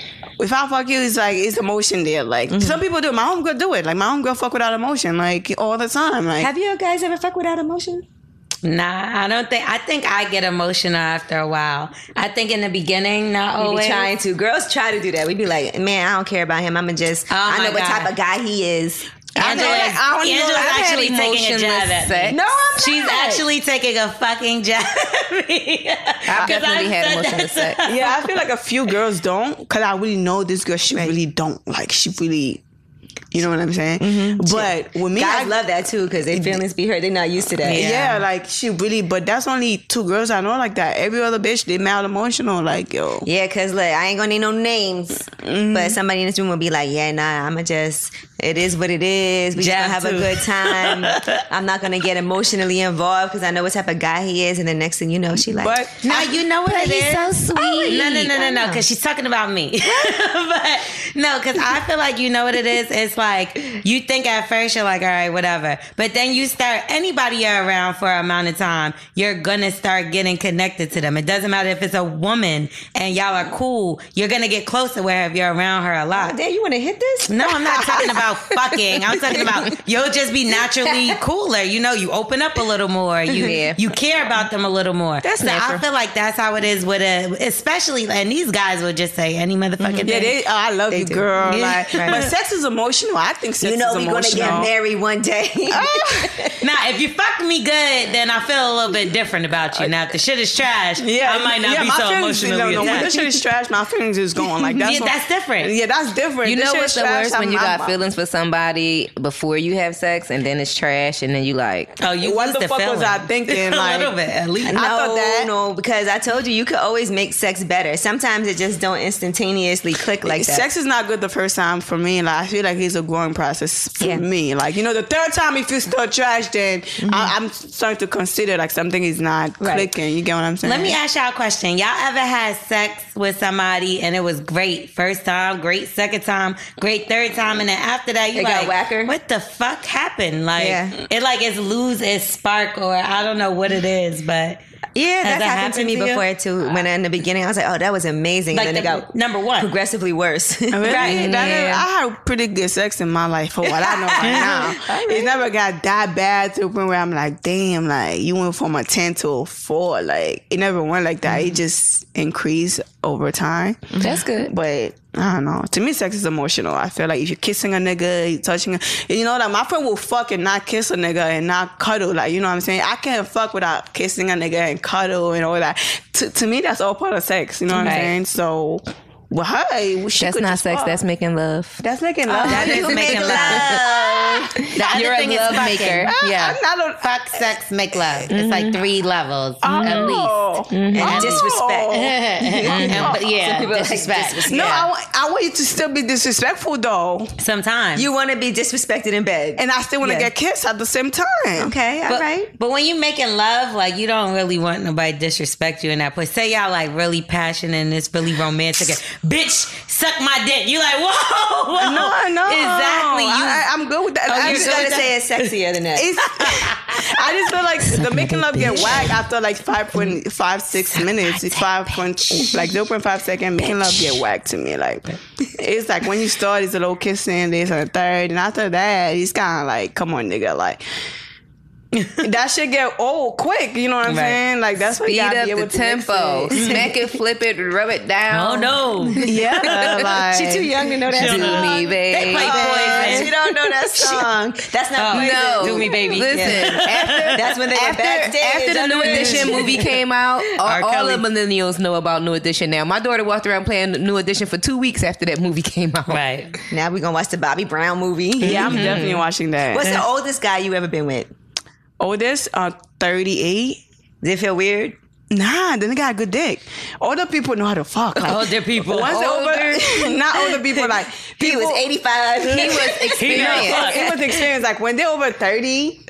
Speaker 7: if I fuck you, it's like it's emotion there. Like some people do. My homegirl do it. Like my homegirl fuck without emotion, like all the time. Like
Speaker 1: Have you guys ever fuck without emotion?
Speaker 8: Nah, I don't think. I think I get emotional after a while. I think in the beginning, not
Speaker 1: We be
Speaker 8: always.
Speaker 1: trying to. Girls try to do that. We be like, man, I don't care about him. I'ma just,
Speaker 8: Oh
Speaker 1: I
Speaker 8: my
Speaker 1: know what
Speaker 8: God.
Speaker 1: type of guy he is.
Speaker 8: Angela,
Speaker 7: like, I don't know.
Speaker 8: Angela's
Speaker 7: I've had
Speaker 8: actually taking a
Speaker 6: emotionless
Speaker 8: jab at
Speaker 6: sex.
Speaker 8: me.
Speaker 1: No, I'm
Speaker 8: She's
Speaker 1: not.
Speaker 8: actually taking a fucking jab at me.
Speaker 6: I've definitely had emotionless sex.
Speaker 7: yeah, I feel like a few girls don't, because I really know this girl. She really don't. Like she really, you know what I'm saying? But with me,
Speaker 1: Guys
Speaker 7: I
Speaker 1: love that too because their feelings be hurt. They're not used to that.
Speaker 7: Yeah. like she really, but that's only two girls I know like that. Every other bitch, they mal emotional. Like, yo.
Speaker 1: Yeah, cause look, I ain't gonna need no names,
Speaker 7: Mm-hmm.
Speaker 1: but somebody in this room will be like, "Yeah, nah, I'ma just, it is what it is. We just
Speaker 8: Jab
Speaker 1: gonna have
Speaker 8: too.
Speaker 1: a good time. I'm not gonna get emotionally involved because I know what type of guy he is." And the next thing you know, she like,
Speaker 7: But
Speaker 8: Now you know what it is.
Speaker 1: so sweet.
Speaker 8: Oh, no, no, no, no,
Speaker 1: I
Speaker 8: no,
Speaker 1: know.
Speaker 8: because she's talking about me. but no, because I feel like you know what it is. It's like you think at first you're like, all right, whatever, but then you start anybody you're around for an amount of time, you're gonna start getting connected to them. It doesn't matter if it's a woman and y'all are cool. You're gonna get closer where if you're around her a lot.
Speaker 1: Oh, damn, you want to hit this?
Speaker 8: No, I'm not talking about fucking. I'm talking about you'll just be naturally cooler. You know, you open up a little more. You
Speaker 6: Yeah.
Speaker 8: you care about them a little more.
Speaker 1: That's
Speaker 8: so I
Speaker 1: natural.
Speaker 8: feel like that's how it is with a, especially, and these guys will just say any motherfucking
Speaker 7: yeah,
Speaker 8: thing.
Speaker 7: they, oh, I love you,
Speaker 1: do.
Speaker 7: girl.
Speaker 8: Yeah.
Speaker 7: Like,
Speaker 1: Right.
Speaker 7: but sex is emotional. I think sex
Speaker 1: You know
Speaker 7: is
Speaker 1: we gonna
Speaker 7: emotional.
Speaker 1: get married one day.
Speaker 8: Now, if you fuck me good, then I feel a little bit different about you. Now, if the shit is trash,
Speaker 7: Yeah,
Speaker 8: I might not
Speaker 7: yeah,
Speaker 8: be
Speaker 7: my
Speaker 8: so
Speaker 7: feelings-
Speaker 8: emotionally
Speaker 7: no, no, when
Speaker 8: attached.
Speaker 7: this shit is trash, my feelings is going. Like that's
Speaker 8: Yeah,
Speaker 7: what-
Speaker 8: that's different.
Speaker 7: Yeah, that's different.
Speaker 6: You
Speaker 7: This
Speaker 6: know
Speaker 7: shit
Speaker 6: what's
Speaker 7: is
Speaker 6: the
Speaker 7: trash,
Speaker 6: worst when
Speaker 7: I'm-
Speaker 6: you got
Speaker 7: I'm-
Speaker 6: feelings for somebody before you have sex and then it's trash and then you like,
Speaker 8: Oh, you
Speaker 7: What
Speaker 8: lose
Speaker 7: the
Speaker 8: the
Speaker 7: fuck was
Speaker 8: feeling.
Speaker 7: I thinking?
Speaker 8: a
Speaker 7: Like,
Speaker 8: little bit, at least.
Speaker 7: I
Speaker 1: no,
Speaker 7: thought that-
Speaker 1: no, because I told you you could always make sex better. Sometimes it just don't instantaneously click like that.
Speaker 7: Sex is not good the first time for me. Like I feel like it's a growing process for
Speaker 1: Yeah.
Speaker 7: me. Like you know, the third time if you still trash, then I, I'm starting to consider like something is not
Speaker 1: Right.
Speaker 7: clicking. You get what I'm saying?
Speaker 8: Let me ask y'all a question. Y'all ever had sex with somebody and it was great first time, great second time, great third time, and then after that you
Speaker 1: It got
Speaker 8: like,
Speaker 1: whacker?
Speaker 8: what the fuck happened? Like
Speaker 1: Yeah.
Speaker 8: it like it's lose its spark or I don't know what it is, but
Speaker 1: Yeah,
Speaker 8: Has
Speaker 1: that,
Speaker 8: that
Speaker 1: happened to
Speaker 8: happened
Speaker 1: me
Speaker 8: to you?
Speaker 1: before too. When in the beginning I was like, oh, that was amazing.
Speaker 8: Like
Speaker 1: and then
Speaker 8: the-
Speaker 1: it got
Speaker 8: number one.
Speaker 1: progressively worse.
Speaker 7: Really?
Speaker 8: Right.
Speaker 7: That
Speaker 6: Yeah.
Speaker 7: is- I had pretty good sex in my life for what I know right now. It never got that bad to the point where I'm like, damn, like you went from a ten to a four. Like it never went like that. It just increased over time.
Speaker 6: That's good.
Speaker 7: But I don't know. To me, sex is emotional. I feel like if you're kissing a nigga, you touching a, you know, like my friend will fuck and not kiss a nigga and not cuddle. Like, you know what I'm saying? I can't fuck without kissing a nigga and cuddle and all that. To, to me, that's all part of sex. You know what
Speaker 6: Right.
Speaker 7: I'm saying? So, well, hey, she
Speaker 6: That's
Speaker 7: could
Speaker 6: not
Speaker 7: just
Speaker 6: sex.
Speaker 7: fuck.
Speaker 6: That's making love.
Speaker 7: That's making love.
Speaker 8: That is
Speaker 1: You
Speaker 8: making
Speaker 1: make
Speaker 8: love. The other
Speaker 6: You're a
Speaker 8: thing is
Speaker 6: love
Speaker 8: fucking.
Speaker 6: maker.
Speaker 8: Yeah.
Speaker 7: I'm not a,
Speaker 8: Fuck, sex, make love. It's like three levels at least.
Speaker 7: oh.
Speaker 1: And
Speaker 7: Oh.
Speaker 1: disrespect.
Speaker 8: And- but yeah,
Speaker 1: people like
Speaker 8: disrespect.
Speaker 1: disrespect.
Speaker 7: No,
Speaker 8: Yeah.
Speaker 7: I, want- I want you to still be disrespectful though.
Speaker 8: Sometimes.
Speaker 1: You want to be disrespected in bed.
Speaker 7: And I still want to
Speaker 1: Yeah.
Speaker 7: get kissed at the same time.
Speaker 1: Okay, all
Speaker 8: But,
Speaker 1: right.
Speaker 8: but when you making love, like you don't really want nobody to disrespect you in that place. Say y'all like really passionate and it's really romantic. And, bitch, suck my dick. You like, whoa, whoa.
Speaker 7: No, no.
Speaker 8: Exactly. You,
Speaker 7: I, I'm good with that.
Speaker 8: Oh,
Speaker 7: I
Speaker 8: you're
Speaker 1: You
Speaker 7: just
Speaker 8: good
Speaker 1: gotta
Speaker 8: with
Speaker 1: say it's sexier than that.
Speaker 7: It's, I just feel like the making love get whack after like five point five six minutes. It's five point like zero point five second. Making love get whack to me. Like it's like when you start, it's a little kissing, this and a third, and after that, it's kind of like, come on, nigga, like. That shit get old quick, you know what I'm
Speaker 8: Right.
Speaker 7: saying? Like that's what you
Speaker 6: Speed
Speaker 7: gotta
Speaker 6: up
Speaker 7: be able
Speaker 6: the
Speaker 7: to mix
Speaker 6: tempo.
Speaker 7: it.
Speaker 6: Smack it, flip it, rub it
Speaker 8: oh
Speaker 6: down.
Speaker 8: no.
Speaker 7: Yeah, like
Speaker 1: She too young to know that
Speaker 8: She
Speaker 6: Do
Speaker 8: don't
Speaker 1: song.
Speaker 8: know.
Speaker 6: me, babe.
Speaker 8: They play Poison.
Speaker 1: She don't know that song. That's not
Speaker 8: Oh,
Speaker 1: Poison.
Speaker 6: No,
Speaker 8: Do me, baby.
Speaker 6: Listen, after
Speaker 1: That's when they were
Speaker 6: after,
Speaker 1: backstage.
Speaker 6: after the New Edition movie came out, all,
Speaker 8: R.
Speaker 6: all
Speaker 8: Kelly.
Speaker 6: the millennials know about New Edition now. My daughter walked around playing New Edition for two weeks after that movie came out.
Speaker 8: Right.
Speaker 1: Now we're gonna watch the Bobby Brown movie.
Speaker 7: yeah, I'm definitely watching that.
Speaker 1: What's the oldest guy you ever been with?
Speaker 7: Oldest? Uh, thirty-eight.
Speaker 1: Did it feel weird?
Speaker 7: Nah, then they got a good dick. Older people know how to fuck. Like,
Speaker 8: Older people.
Speaker 7: Once they're over, not older people. Like
Speaker 1: He
Speaker 7: people,
Speaker 1: was eighty-five.
Speaker 6: He was experienced.
Speaker 7: It was experience. Like when they're over thirty,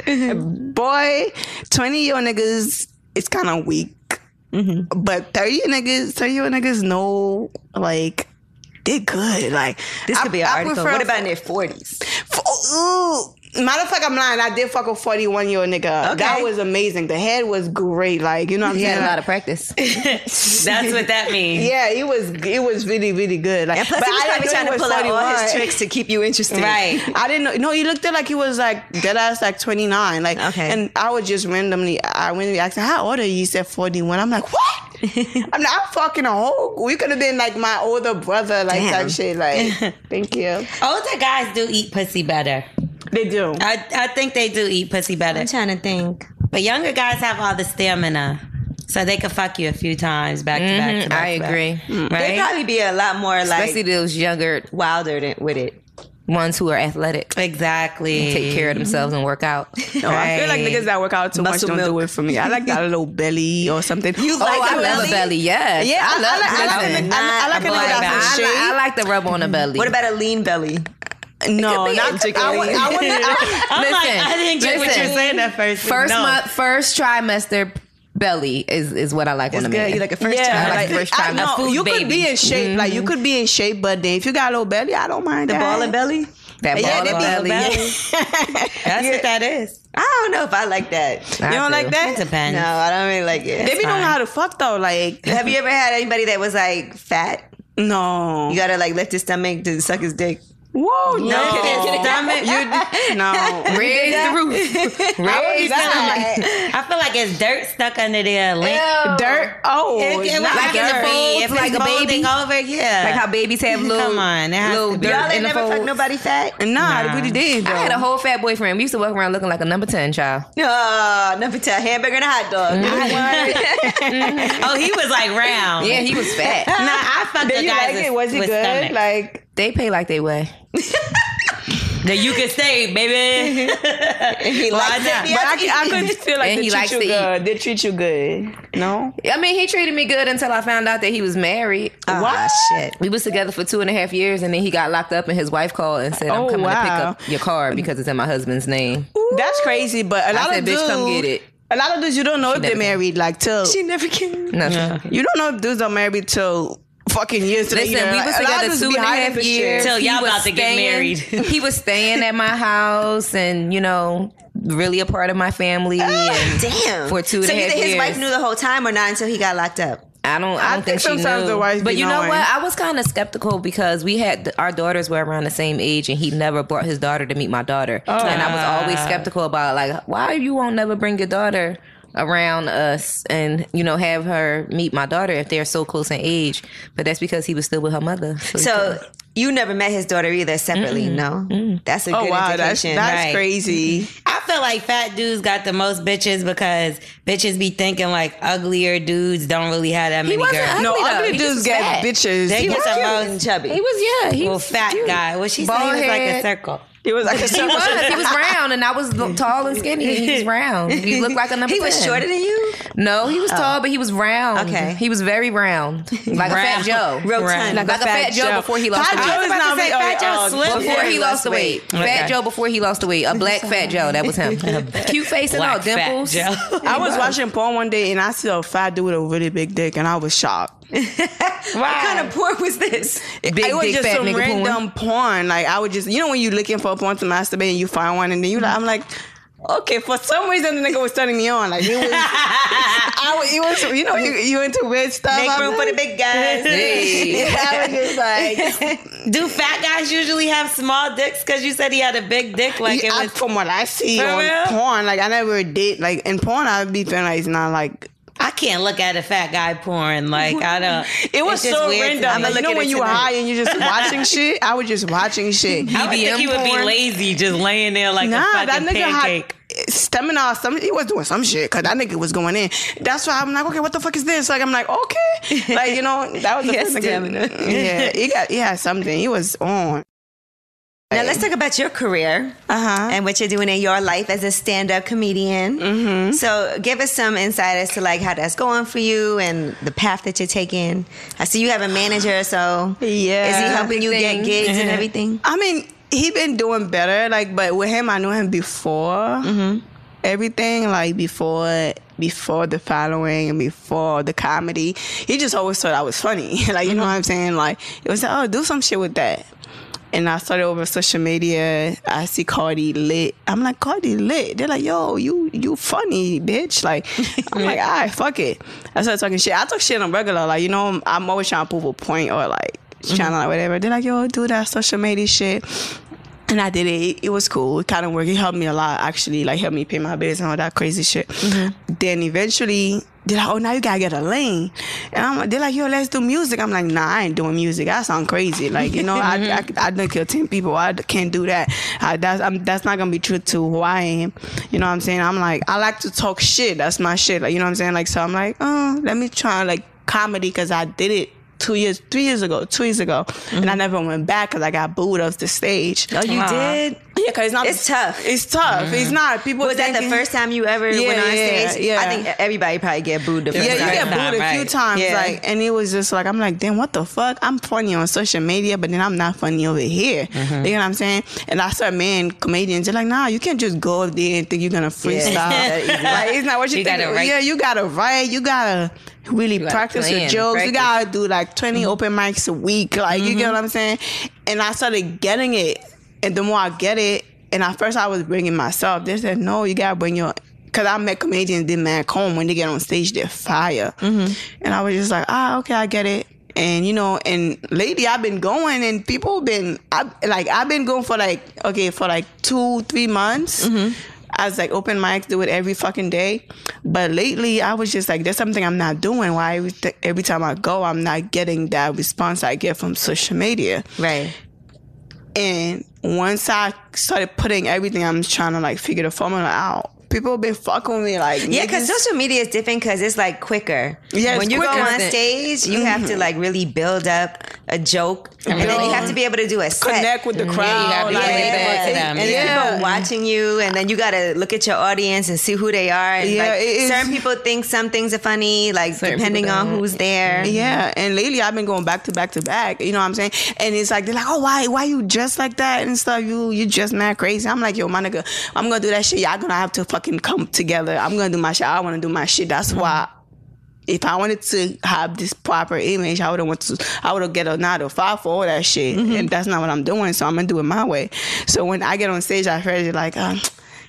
Speaker 7: boy, twenty year old niggas, it's kind of weak.
Speaker 1: Mm-hmm.
Speaker 7: But thirty niggas, thirty year old niggas know like they're good. Like
Speaker 1: This could
Speaker 7: I-
Speaker 1: be an
Speaker 7: I
Speaker 1: article.
Speaker 7: prefer-
Speaker 1: What about in their forties?
Speaker 7: F- ooh. Matter of fact, I'm lying. I did fuck a forty-one year old nigga.
Speaker 1: Okay.
Speaker 7: That was amazing. The head was great. Like you know what I'm
Speaker 6: He
Speaker 7: saying?
Speaker 6: had a
Speaker 7: Like,
Speaker 6: lot of practice.
Speaker 8: That's what that means.
Speaker 7: yeah, it was it was really really good. Like,
Speaker 1: And plus,
Speaker 7: but
Speaker 1: he was
Speaker 7: I
Speaker 1: probably
Speaker 7: didn't
Speaker 1: trying
Speaker 7: know
Speaker 1: to
Speaker 7: he was
Speaker 1: pull out all his
Speaker 7: forty-one.
Speaker 1: tricks to keep you interested.
Speaker 8: Right.
Speaker 7: I didn't know. No, he looked at like he was like dead ass like twenty-nine. Like,
Speaker 1: Okay.
Speaker 7: and I was just randomly, I randomly asked him, how old are you? He said forty-one. I'm like, what? I'm not I'm fucking a whole. We could have been like my older brother, like
Speaker 1: Damn.
Speaker 7: type shit. Like, thank you.
Speaker 8: Older guys do eat pussy better.
Speaker 7: They do.
Speaker 8: I, I think they do eat pussy better.
Speaker 1: I'm trying to think.
Speaker 8: But younger guys have all the stamina. So they can fuck you a few times back to back to back.
Speaker 6: I
Speaker 8: to back.
Speaker 6: agree.
Speaker 1: They'd
Speaker 8: Right?
Speaker 1: probably be a lot more
Speaker 6: Especially
Speaker 1: like
Speaker 6: those younger
Speaker 1: wilder than, with it.
Speaker 6: ones who are athletic,
Speaker 8: Exactly.
Speaker 6: take care of themselves and work out.
Speaker 7: No, I feel like
Speaker 8: Right.
Speaker 7: niggas that work out too
Speaker 1: Muscle
Speaker 7: much don't do
Speaker 1: milk.
Speaker 7: it for me. I like that little belly or something. You
Speaker 6: Oh, I love a belly. Yes.
Speaker 7: Yeah, I,
Speaker 6: I love
Speaker 7: I like, I like,
Speaker 6: listen,
Speaker 7: a- I, I like a
Speaker 8: not
Speaker 7: nigga
Speaker 8: a
Speaker 7: that's
Speaker 8: boy
Speaker 7: in
Speaker 6: I,
Speaker 7: shape.
Speaker 6: li- I like the rub on the belly.
Speaker 1: What about a lean belly?
Speaker 7: No,
Speaker 6: be
Speaker 7: not
Speaker 6: intricate.
Speaker 7: I, would- I wouldn't. I,
Speaker 8: I'm
Speaker 6: Listen,
Speaker 8: like, I didn't get what
Speaker 6: listen.
Speaker 8: you're saying at first.
Speaker 6: first
Speaker 8: no.
Speaker 6: month, first trimester belly is is what I like on
Speaker 1: It's
Speaker 6: a
Speaker 1: good.
Speaker 6: man.
Speaker 1: You like a first
Speaker 7: yeah,
Speaker 1: time.
Speaker 6: like
Speaker 7: like,
Speaker 6: the first
Speaker 7: I,
Speaker 6: time.
Speaker 7: no,
Speaker 6: A food
Speaker 7: you could
Speaker 6: baby.
Speaker 7: be in shape. Like you could be in shape, but then if you got a little belly, I don't mind
Speaker 1: The
Speaker 7: that.
Speaker 1: ball and belly?
Speaker 6: that ball
Speaker 7: Yeah,
Speaker 6: of
Speaker 7: they be-
Speaker 6: belly.
Speaker 8: That's what that is.
Speaker 1: I don't know if I like that.
Speaker 7: You don't like
Speaker 8: It
Speaker 7: that?
Speaker 8: depends.
Speaker 1: No, I don't really like it.
Speaker 7: They be knowing
Speaker 8: fine.
Speaker 7: how to fuck though. Like
Speaker 1: Have you ever had anybody that was like fat?
Speaker 7: no,
Speaker 1: You gotta like lift his stomach to suck his dick.
Speaker 7: whoa, no,
Speaker 8: His stomach.
Speaker 7: You, no.
Speaker 6: Raise the roof. Raise the stomach.
Speaker 8: I feel like it's dirt stuck under there. Link.
Speaker 7: Dirt. Oh,
Speaker 8: It, it
Speaker 7: not
Speaker 8: was
Speaker 6: Like in the
Speaker 8: dirty.
Speaker 6: folds,
Speaker 8: If
Speaker 6: like
Speaker 8: it's
Speaker 6: a baby?
Speaker 8: folding over, yeah.
Speaker 6: Like how babies have little,
Speaker 8: Come on, it has
Speaker 6: little
Speaker 8: to be.
Speaker 6: dirt
Speaker 1: Y'all
Speaker 6: in
Speaker 1: ain't
Speaker 6: the
Speaker 1: never fucked
Speaker 6: folds.
Speaker 1: nobody fat?
Speaker 7: Nah,
Speaker 8: Nah.
Speaker 7: I really did. Though.
Speaker 6: I had a whole fat boyfriend. We used to walk around looking like a number ten child.
Speaker 1: No, number ten, hamburger and a hot dog.
Speaker 8: Oh, he was like round.
Speaker 6: Yeah, he was fat.
Speaker 8: Nah, I fucked
Speaker 7: Did
Speaker 8: the
Speaker 7: you
Speaker 8: guys
Speaker 7: like
Speaker 8: with,
Speaker 7: it? Was it
Speaker 8: with
Speaker 7: good?
Speaker 8: stomach.
Speaker 7: Like
Speaker 6: They pay like they weigh.
Speaker 8: That you can stay, baby.
Speaker 1: He
Speaker 8: Why
Speaker 1: likes
Speaker 8: not?
Speaker 1: it.
Speaker 7: but I, I could feel like
Speaker 6: And
Speaker 7: they
Speaker 6: he
Speaker 7: treat
Speaker 6: likes
Speaker 7: you
Speaker 6: to eat.
Speaker 7: good. They treat you good. No.
Speaker 6: I mean, he treated me good until I found out that he was married.
Speaker 1: Ah, shit.
Speaker 6: We was together for two and a half years, and then he got locked up, and his wife called and said, "I'm
Speaker 7: Oh,
Speaker 6: coming
Speaker 7: wow.
Speaker 6: to pick up your car because it's in my husband's name."
Speaker 7: That's crazy, but a lot
Speaker 6: I said,
Speaker 7: of
Speaker 6: "Bitch,
Speaker 7: dudes,
Speaker 6: come get it."
Speaker 7: A lot of dudes you don't know if
Speaker 6: never
Speaker 7: they're married. Like till
Speaker 1: She never can.
Speaker 6: No,
Speaker 7: you don't know if dudes are married till fucking years
Speaker 6: listen,
Speaker 7: later.
Speaker 6: we
Speaker 7: Like,
Speaker 6: was
Speaker 7: a lot of
Speaker 6: together
Speaker 7: dudes
Speaker 6: two
Speaker 7: be
Speaker 6: and a
Speaker 7: hiding
Speaker 6: half
Speaker 7: this shit.
Speaker 6: years.
Speaker 8: Till
Speaker 6: He
Speaker 8: y'all
Speaker 6: was
Speaker 8: about to get
Speaker 6: staying-
Speaker 8: married.
Speaker 6: He was staying at my house, and you know, really a part of my family. And
Speaker 1: Damn.
Speaker 6: For two and
Speaker 1: so
Speaker 6: a half
Speaker 1: you think his
Speaker 6: years.
Speaker 1: wife knew the whole time or not until he got locked up?
Speaker 6: I don't. I don't
Speaker 7: I
Speaker 6: think,
Speaker 7: think
Speaker 6: she
Speaker 7: sometimes
Speaker 6: knew.
Speaker 7: the wives
Speaker 6: But
Speaker 7: be
Speaker 6: you know
Speaker 7: knowing.
Speaker 6: what? I was kind of skeptical because we had our daughters were around the same age, and he never brought his daughter to meet my daughter,
Speaker 7: Oh.
Speaker 6: and I was always skeptical about like, why you won't never bring your daughter around us and you know have her meet my daughter if they're so close in age. But that's because he was still with her mother. So, he
Speaker 1: So
Speaker 6: couldn't.
Speaker 1: you never met his daughter either separately, no? That's a
Speaker 7: Oh
Speaker 1: good
Speaker 7: wow, that's
Speaker 1: indication.
Speaker 7: that's
Speaker 8: Right.
Speaker 7: crazy.
Speaker 8: I feel like fat dudes got the most bitches because bitches be thinking like uglier dudes don't really have that many
Speaker 6: wasn't
Speaker 8: girls.
Speaker 6: ugly.
Speaker 7: No,
Speaker 6: though.
Speaker 7: ugly
Speaker 6: He
Speaker 7: dudes
Speaker 6: was
Speaker 7: get
Speaker 6: fat.
Speaker 7: bitches.
Speaker 8: They
Speaker 7: He
Speaker 8: get
Speaker 7: was
Speaker 8: the
Speaker 7: cute.
Speaker 8: most
Speaker 1: and chubby.
Speaker 6: he was yeah. He
Speaker 8: well,
Speaker 6: was
Speaker 8: fat
Speaker 6: cute.
Speaker 8: guy. Well, she said
Speaker 6: Bald
Speaker 8: he was like a
Speaker 6: head.
Speaker 8: circle.
Speaker 7: He was like a
Speaker 6: He was. He was round, and I was tall and skinny. And he was round. He looked like a number
Speaker 1: He was
Speaker 6: ten.
Speaker 1: shorter than you?
Speaker 6: No, he was tall, but he was round.
Speaker 1: Okay.
Speaker 6: He was very round, like a Fat Joe.
Speaker 1: Rotund.
Speaker 6: Like, a Fat Joe before he lost
Speaker 7: Fat
Speaker 6: the
Speaker 7: Joe
Speaker 6: weight.
Speaker 7: is not
Speaker 8: say
Speaker 7: be-
Speaker 8: Fat
Speaker 7: oh,
Speaker 8: Joe
Speaker 7: oh,
Speaker 8: slim.
Speaker 6: Before he
Speaker 1: he
Speaker 6: lost
Speaker 1: lost
Speaker 6: the weight.
Speaker 8: weight.
Speaker 6: Fat
Speaker 8: Okay.
Speaker 6: Joe before he lost the weight. A black Fat Joe. That was him. Cute face and all,
Speaker 8: Black Fat
Speaker 6: dimples.
Speaker 8: Joe.
Speaker 7: I was watching porn one day and I saw a fat dude with a really big dick and I was shocked.
Speaker 1: What kind of porn was this?
Speaker 6: Big
Speaker 7: it was
Speaker 6: dick,
Speaker 7: just
Speaker 6: fat
Speaker 7: some
Speaker 6: nigga porn.
Speaker 7: random porn. Like I would just, you know, when you looking for a porn to masturbate and you find one, and then you, like, I'm like, okay. For some reason, the nigga was turning me on. Like it was, I was, it was, you know, you, you into weird stuff.
Speaker 1: Make
Speaker 7: I'm
Speaker 1: room for
Speaker 7: like-
Speaker 1: the big guys.
Speaker 6: Hey.
Speaker 7: I was just like,
Speaker 8: Do fat guys usually have small dicks? Because you said he had a big dick. Like it
Speaker 7: I-
Speaker 8: was.
Speaker 7: from what I see
Speaker 8: For
Speaker 7: on
Speaker 8: real?
Speaker 7: porn, like I never did. Like in porn, I'd be feeling like it's not like.
Speaker 8: I can't look at a fat guy porn. Like I don't.
Speaker 7: It was
Speaker 8: it's just
Speaker 7: so
Speaker 8: weird to
Speaker 7: random.
Speaker 8: me.
Speaker 7: Like, you know when you were high and you just watching shit? I was just watching shit.
Speaker 8: I would think he would be
Speaker 6: porn.
Speaker 8: lazy, just laying there like
Speaker 7: Nah,
Speaker 8: a
Speaker 7: that
Speaker 8: fucking
Speaker 7: nigga
Speaker 8: pancake.
Speaker 7: had stamina or something. He was doing some shit because that nigga was going in. That's why I'm like, okay, what the fuck is this? Like, I'm like, okay. Like, you know, that was the
Speaker 1: He had
Speaker 7: first nigga.
Speaker 1: stamina.
Speaker 7: Yeah, he got, he had something. He was on.
Speaker 1: Now let's talk about your career
Speaker 7: Uh-huh.
Speaker 1: and what you're doing in your life as a stand-up comedian. Mm-hmm. So give us some insight as to like how that's going for you and the path that you're taking. I see you have a manager, so
Speaker 7: Yeah.
Speaker 1: is he helping you get
Speaker 6: Thing.
Speaker 1: gigs and everything?
Speaker 7: I mean, he been doing better. Like, but with him, I knew him before
Speaker 1: Mm-hmm.
Speaker 7: everything. Like before, before the following and before the comedy. He just always thought I was funny. Like, you know what I'm saying? Like, it was like, oh, do some shit with that. And I started over social media. I see Cardi lit. I'm like, Cardi lit. They're like, yo, you you funny, bitch. Like, I'm like, all right, fuck it. I started talking shit. I talk shit on regular. Like, you know, I'm always trying to prove a point or like trying to like whatever. They're like, yo, do that social media shit. And I did it. It was cool. It kind of worked. It helped me a lot, actually. Like, helped me pay my bills and all that crazy shit. Then eventually, they're like, oh, now you gotta get a lane. And I'm like, they're like, yo, let's do music. I'm like, nah, I ain't doing music. I sound crazy. Like, you know, I, I, I done kill ten people. I can't do that. I, that's, I'm, that's not gonna be true to who I am. You know what I'm saying? I'm like, I like to talk shit. That's my shit. Like, you know what I'm saying? Like, so I'm like, oh, let me try like comedy because I did it two years, three years ago, two years ago. And I never went back because I got booed off the stage.
Speaker 1: Oh, you did?
Speaker 7: Yeah, because it's not.
Speaker 1: It's tough.
Speaker 7: It's tough. It's not. People
Speaker 1: Was that the
Speaker 7: thinking-
Speaker 1: first time you ever
Speaker 7: Yeah,
Speaker 1: went on
Speaker 7: yeah,
Speaker 1: stage?
Speaker 7: yeah.
Speaker 1: I think everybody probably get booed the first
Speaker 7: Yeah, you
Speaker 1: time.
Speaker 7: get
Speaker 8: Right.
Speaker 7: booed a few
Speaker 8: Right.
Speaker 7: times,
Speaker 1: Yeah.
Speaker 7: like, and it was just like, I'm like, damn, what the fuck? I'm funny on social media, but then I'm not funny over here.
Speaker 1: Mm-hmm.
Speaker 7: You know what I'm saying? And I started, man, comedians, they're like, nah, you can't just go up there and think you're gonna freestyle.
Speaker 1: that easy.
Speaker 7: Like, it's not what you,
Speaker 8: You
Speaker 7: think.
Speaker 8: gotta write.
Speaker 7: Yeah, you gotta write. You gotta really
Speaker 6: gotta
Speaker 7: practice your
Speaker 6: plan,
Speaker 7: jokes. You
Speaker 6: practice.
Speaker 7: gotta do like twenty open mics a week. Like, you get what I'm saying? And I started getting it, and the more I get it, and at first I was bringing myself. They said, no, you gotta bring your. Because I met comedians did mad home when they get on stage, they're fire. And I was just like, ah, okay, I get it. And, you know, and lately I've been going and people been, I, like, I've been going for like, okay, for like two, three months. As like open mics, do it every fucking day. But lately I was just like, there's something I'm not doing. Why every, th- every time I go, I'm not getting that response I get from social media.
Speaker 1: Right.
Speaker 7: And once I started putting everything, I'm trying to like figure the formula out. People been fucking with me like,
Speaker 1: Yeah, because
Speaker 7: niggas-
Speaker 1: social media is different because it's like quicker.
Speaker 7: Yeah, it's
Speaker 1: when you
Speaker 7: quicker.
Speaker 1: go on stage, you have to like really build up a joke, and then you have to be able to do a set.
Speaker 7: connect with the crowd.
Speaker 8: gotta be
Speaker 7: like,
Speaker 8: able to
Speaker 1: Yeah,
Speaker 8: back to them.
Speaker 1: and then
Speaker 7: Yeah.
Speaker 1: people watching you, and then you gotta look at your audience and see who they are. And
Speaker 7: Yeah,
Speaker 1: like,
Speaker 7: it is-
Speaker 1: certain people think some things are funny, like
Speaker 6: Certain
Speaker 1: depending
Speaker 6: people
Speaker 1: on
Speaker 6: don't.
Speaker 1: who's there.
Speaker 7: Yeah, and lately I've been going back to back to back. You know what I'm saying? And it's like they're like, oh, why, why you dressed like that and stuff? You, you just mad crazy. I'm like, yo, my nigga, I'm gonna do that shit. Y'all gonna have to fucking come together. I'm gonna do my shit. I want to do my shit. That's why. If I wanted to have this proper image, I would have went to, I would have get a nine to five for all that shit, and that's not what I'm doing. So I'm gonna do it my way. So when I get on stage, I heard it like, um,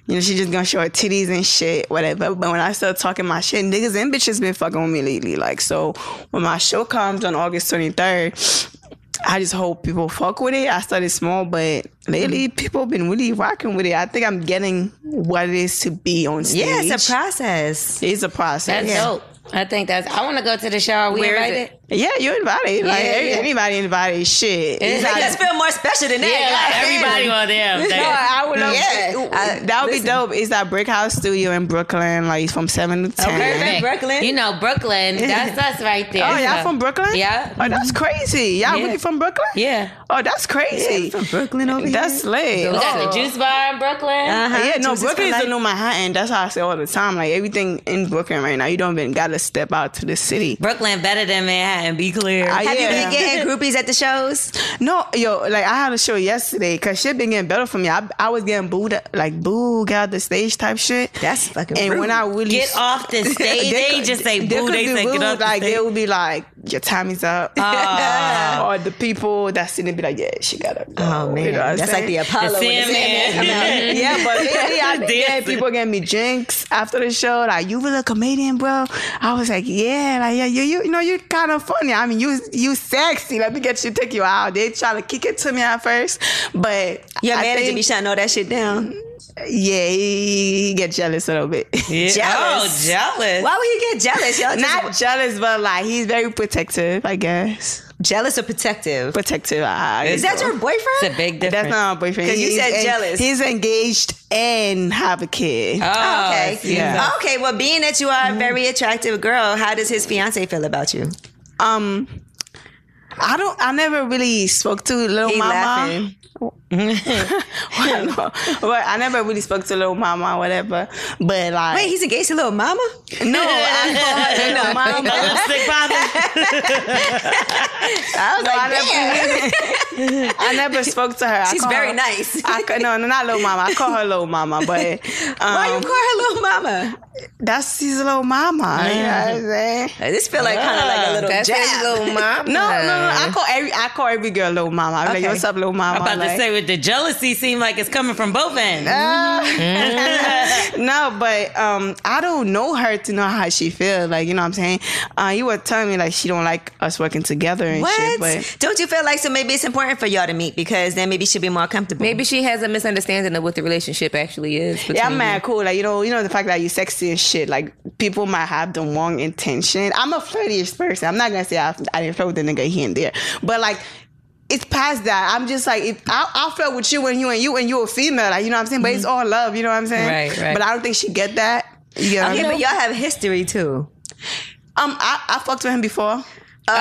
Speaker 7: you know, she just gonna show her titties and shit, whatever. But when I start talking my shit, niggas and bitches been fucking with me lately. Like, so when my show comes on August twenty-third, I just hope people fuck with it. I started small, but lately people been really rocking with it. I think I'm getting what it is to be on stage.
Speaker 1: Yeah, it's a process.
Speaker 7: It's a process.
Speaker 8: That's
Speaker 7: yeah.
Speaker 8: dope. I think that's. I want to go to the show. Are we
Speaker 6: Where is
Speaker 8: invited?
Speaker 7: Yeah, you invited. Like
Speaker 8: Yeah,
Speaker 7: every-
Speaker 8: yeah.
Speaker 7: anybody invited. Shit. It's
Speaker 1: Make
Speaker 7: not-
Speaker 1: us feel more special than that.
Speaker 8: Yeah, like
Speaker 1: God damn.
Speaker 8: everybody on there.
Speaker 7: No, I would love.
Speaker 1: Yeah.
Speaker 7: Yeah, that would be
Speaker 1: listen.
Speaker 7: dope. It's at Brick House Studio in Brooklyn, like from seven to ten.
Speaker 1: Okay.
Speaker 8: Perfect.
Speaker 1: Brooklyn.
Speaker 8: You know Brooklyn. That's us right there.
Speaker 7: Oh, y'all
Speaker 8: So-
Speaker 7: from Brooklyn?
Speaker 8: Yeah.
Speaker 7: Oh, that's crazy. Y'all
Speaker 8: Yeah.
Speaker 7: really from Brooklyn?
Speaker 8: Yeah.
Speaker 7: Oh, that's crazy.
Speaker 1: From Brooklyn over here.
Speaker 7: That's lit.
Speaker 8: We got
Speaker 7: Oh.
Speaker 8: the juice bar in Brooklyn.
Speaker 1: Uh-huh.
Speaker 7: Yeah, no,
Speaker 1: Juices
Speaker 7: Brooklyn
Speaker 1: for
Speaker 7: is the
Speaker 1: life.
Speaker 7: new Manhattan. That's how I say all the time. Like everything in Brooklyn right now, you don't even gotta step out to the city.
Speaker 8: Brooklyn better than Manhattan. Be clear.
Speaker 7: I-
Speaker 1: Have you
Speaker 7: Yeah.
Speaker 1: been getting groupies at the shows?
Speaker 7: No, yo, like I had a show yesterday because shit been getting better for me. I, I was getting booed, like boo, get out the stage type shit.
Speaker 1: That's fucking
Speaker 7: And
Speaker 1: rude.
Speaker 7: when I really
Speaker 8: Get off the stage. They
Speaker 7: could-
Speaker 8: just say
Speaker 7: they
Speaker 8: boo.
Speaker 7: could
Speaker 8: They
Speaker 7: be
Speaker 8: say get
Speaker 7: rude,
Speaker 8: off the
Speaker 7: like
Speaker 8: stage.
Speaker 7: they would be like, your time is up.
Speaker 8: Oh.
Speaker 7: Or the people that sit and be like, yeah, she gotta go.
Speaker 1: Oh man,
Speaker 7: You know what I'm
Speaker 1: that's like
Speaker 7: saying?
Speaker 1: the Apollo.
Speaker 8: The
Speaker 1: when the
Speaker 8: Sandman.
Speaker 1: Sandman come out.
Speaker 7: Yeah, but lately I
Speaker 8: Dancing.
Speaker 7: yeah, people getting me drinks after the show. Like, you was a comedian, bro. I was like, yeah, like yeah, you you, you know, you kind of funny. I mean, you you sexy. Let me get you, take you out. They try to kick it to me at first, but
Speaker 1: Your
Speaker 7: I
Speaker 1: manager
Speaker 7: think-
Speaker 1: be shutting all that shit down.
Speaker 7: yeah, he, he get jealous a little bit.
Speaker 8: Yeah.
Speaker 1: Jealous.
Speaker 8: Oh, jealous.
Speaker 1: Why would he get jealous? Y'all just
Speaker 7: Not jealous, but like he's very protective, I guess.
Speaker 1: jealous or protective?
Speaker 7: Protective. I,
Speaker 1: Is that your boyfriend?
Speaker 8: It's a big difference.
Speaker 7: That's not my boyfriend.
Speaker 1: 'Cause you
Speaker 7: He's
Speaker 1: said
Speaker 7: en-
Speaker 1: jealous.
Speaker 7: He's engaged and have a kid.
Speaker 8: Oh,
Speaker 1: Okay.
Speaker 7: Yeah.
Speaker 1: Okay. Well, being that you are a very attractive girl, how does his fiance feel about you?
Speaker 7: Um, I don't. I never really spoke to Lil
Speaker 1: He
Speaker 7: Mama.
Speaker 1: laughing.
Speaker 7: Well, no, but I never really spoke to Lil Mama or whatever. But like,
Speaker 1: Wait, he's engaged to little mama?
Speaker 7: no, I call her Lil Mama.
Speaker 8: Lipstick bottom.
Speaker 1: I was
Speaker 7: No,
Speaker 1: like,
Speaker 7: I
Speaker 1: damn.
Speaker 7: never, I never spoke to her. I
Speaker 1: She's
Speaker 7: call
Speaker 1: very
Speaker 7: her-
Speaker 1: nice.
Speaker 7: I, ca- no, no, not Lil Mama. I call her Lil Mama, but um,
Speaker 1: Why you call her little mama?
Speaker 7: that's his Lil Mama. You know what I'm saying?
Speaker 1: This feel like kind of like a little
Speaker 6: That's his
Speaker 1: jab.
Speaker 6: little mom.
Speaker 7: No, no, no. I call every I call every girl Lil Mama. I'm
Speaker 1: Okay.
Speaker 7: like, what's up, Lil Mama?
Speaker 8: I'm about
Speaker 7: like,
Speaker 8: to say with the jealousy, seem like it's coming from both ends.
Speaker 7: no, but um, I don't know her to know how she feels. Like, you know what I'm saying? Uh, you were telling me like she don't like us working together and
Speaker 1: What?
Speaker 7: shit. But
Speaker 1: Don't you feel like so maybe it's important for y'all to meet because then maybe she'll be more comfortable?
Speaker 6: Maybe she has a misunderstanding of what the relationship actually is.
Speaker 7: yeah,
Speaker 6: between
Speaker 7: I'm
Speaker 6: you.
Speaker 7: mad cool. Like, you know, you know the fact that you sexy and shit. Like, people might have the wrong intention. I'm a flirtyish person. I'm not gonna say I, I didn't flirt with the nigga here and there, but like. It's past that. I'm just like, if I'll, I'll flirt with you and you and you and you a female, like, you know what I'm saying? But it's all love, you know what I'm saying?
Speaker 8: Right, right.
Speaker 7: But I don't think she get that. You get what
Speaker 1: Okay,
Speaker 7: I'm
Speaker 1: but
Speaker 7: saying?
Speaker 1: y'all have history too.
Speaker 7: Um, I, I fucked with him before.
Speaker 8: Oh,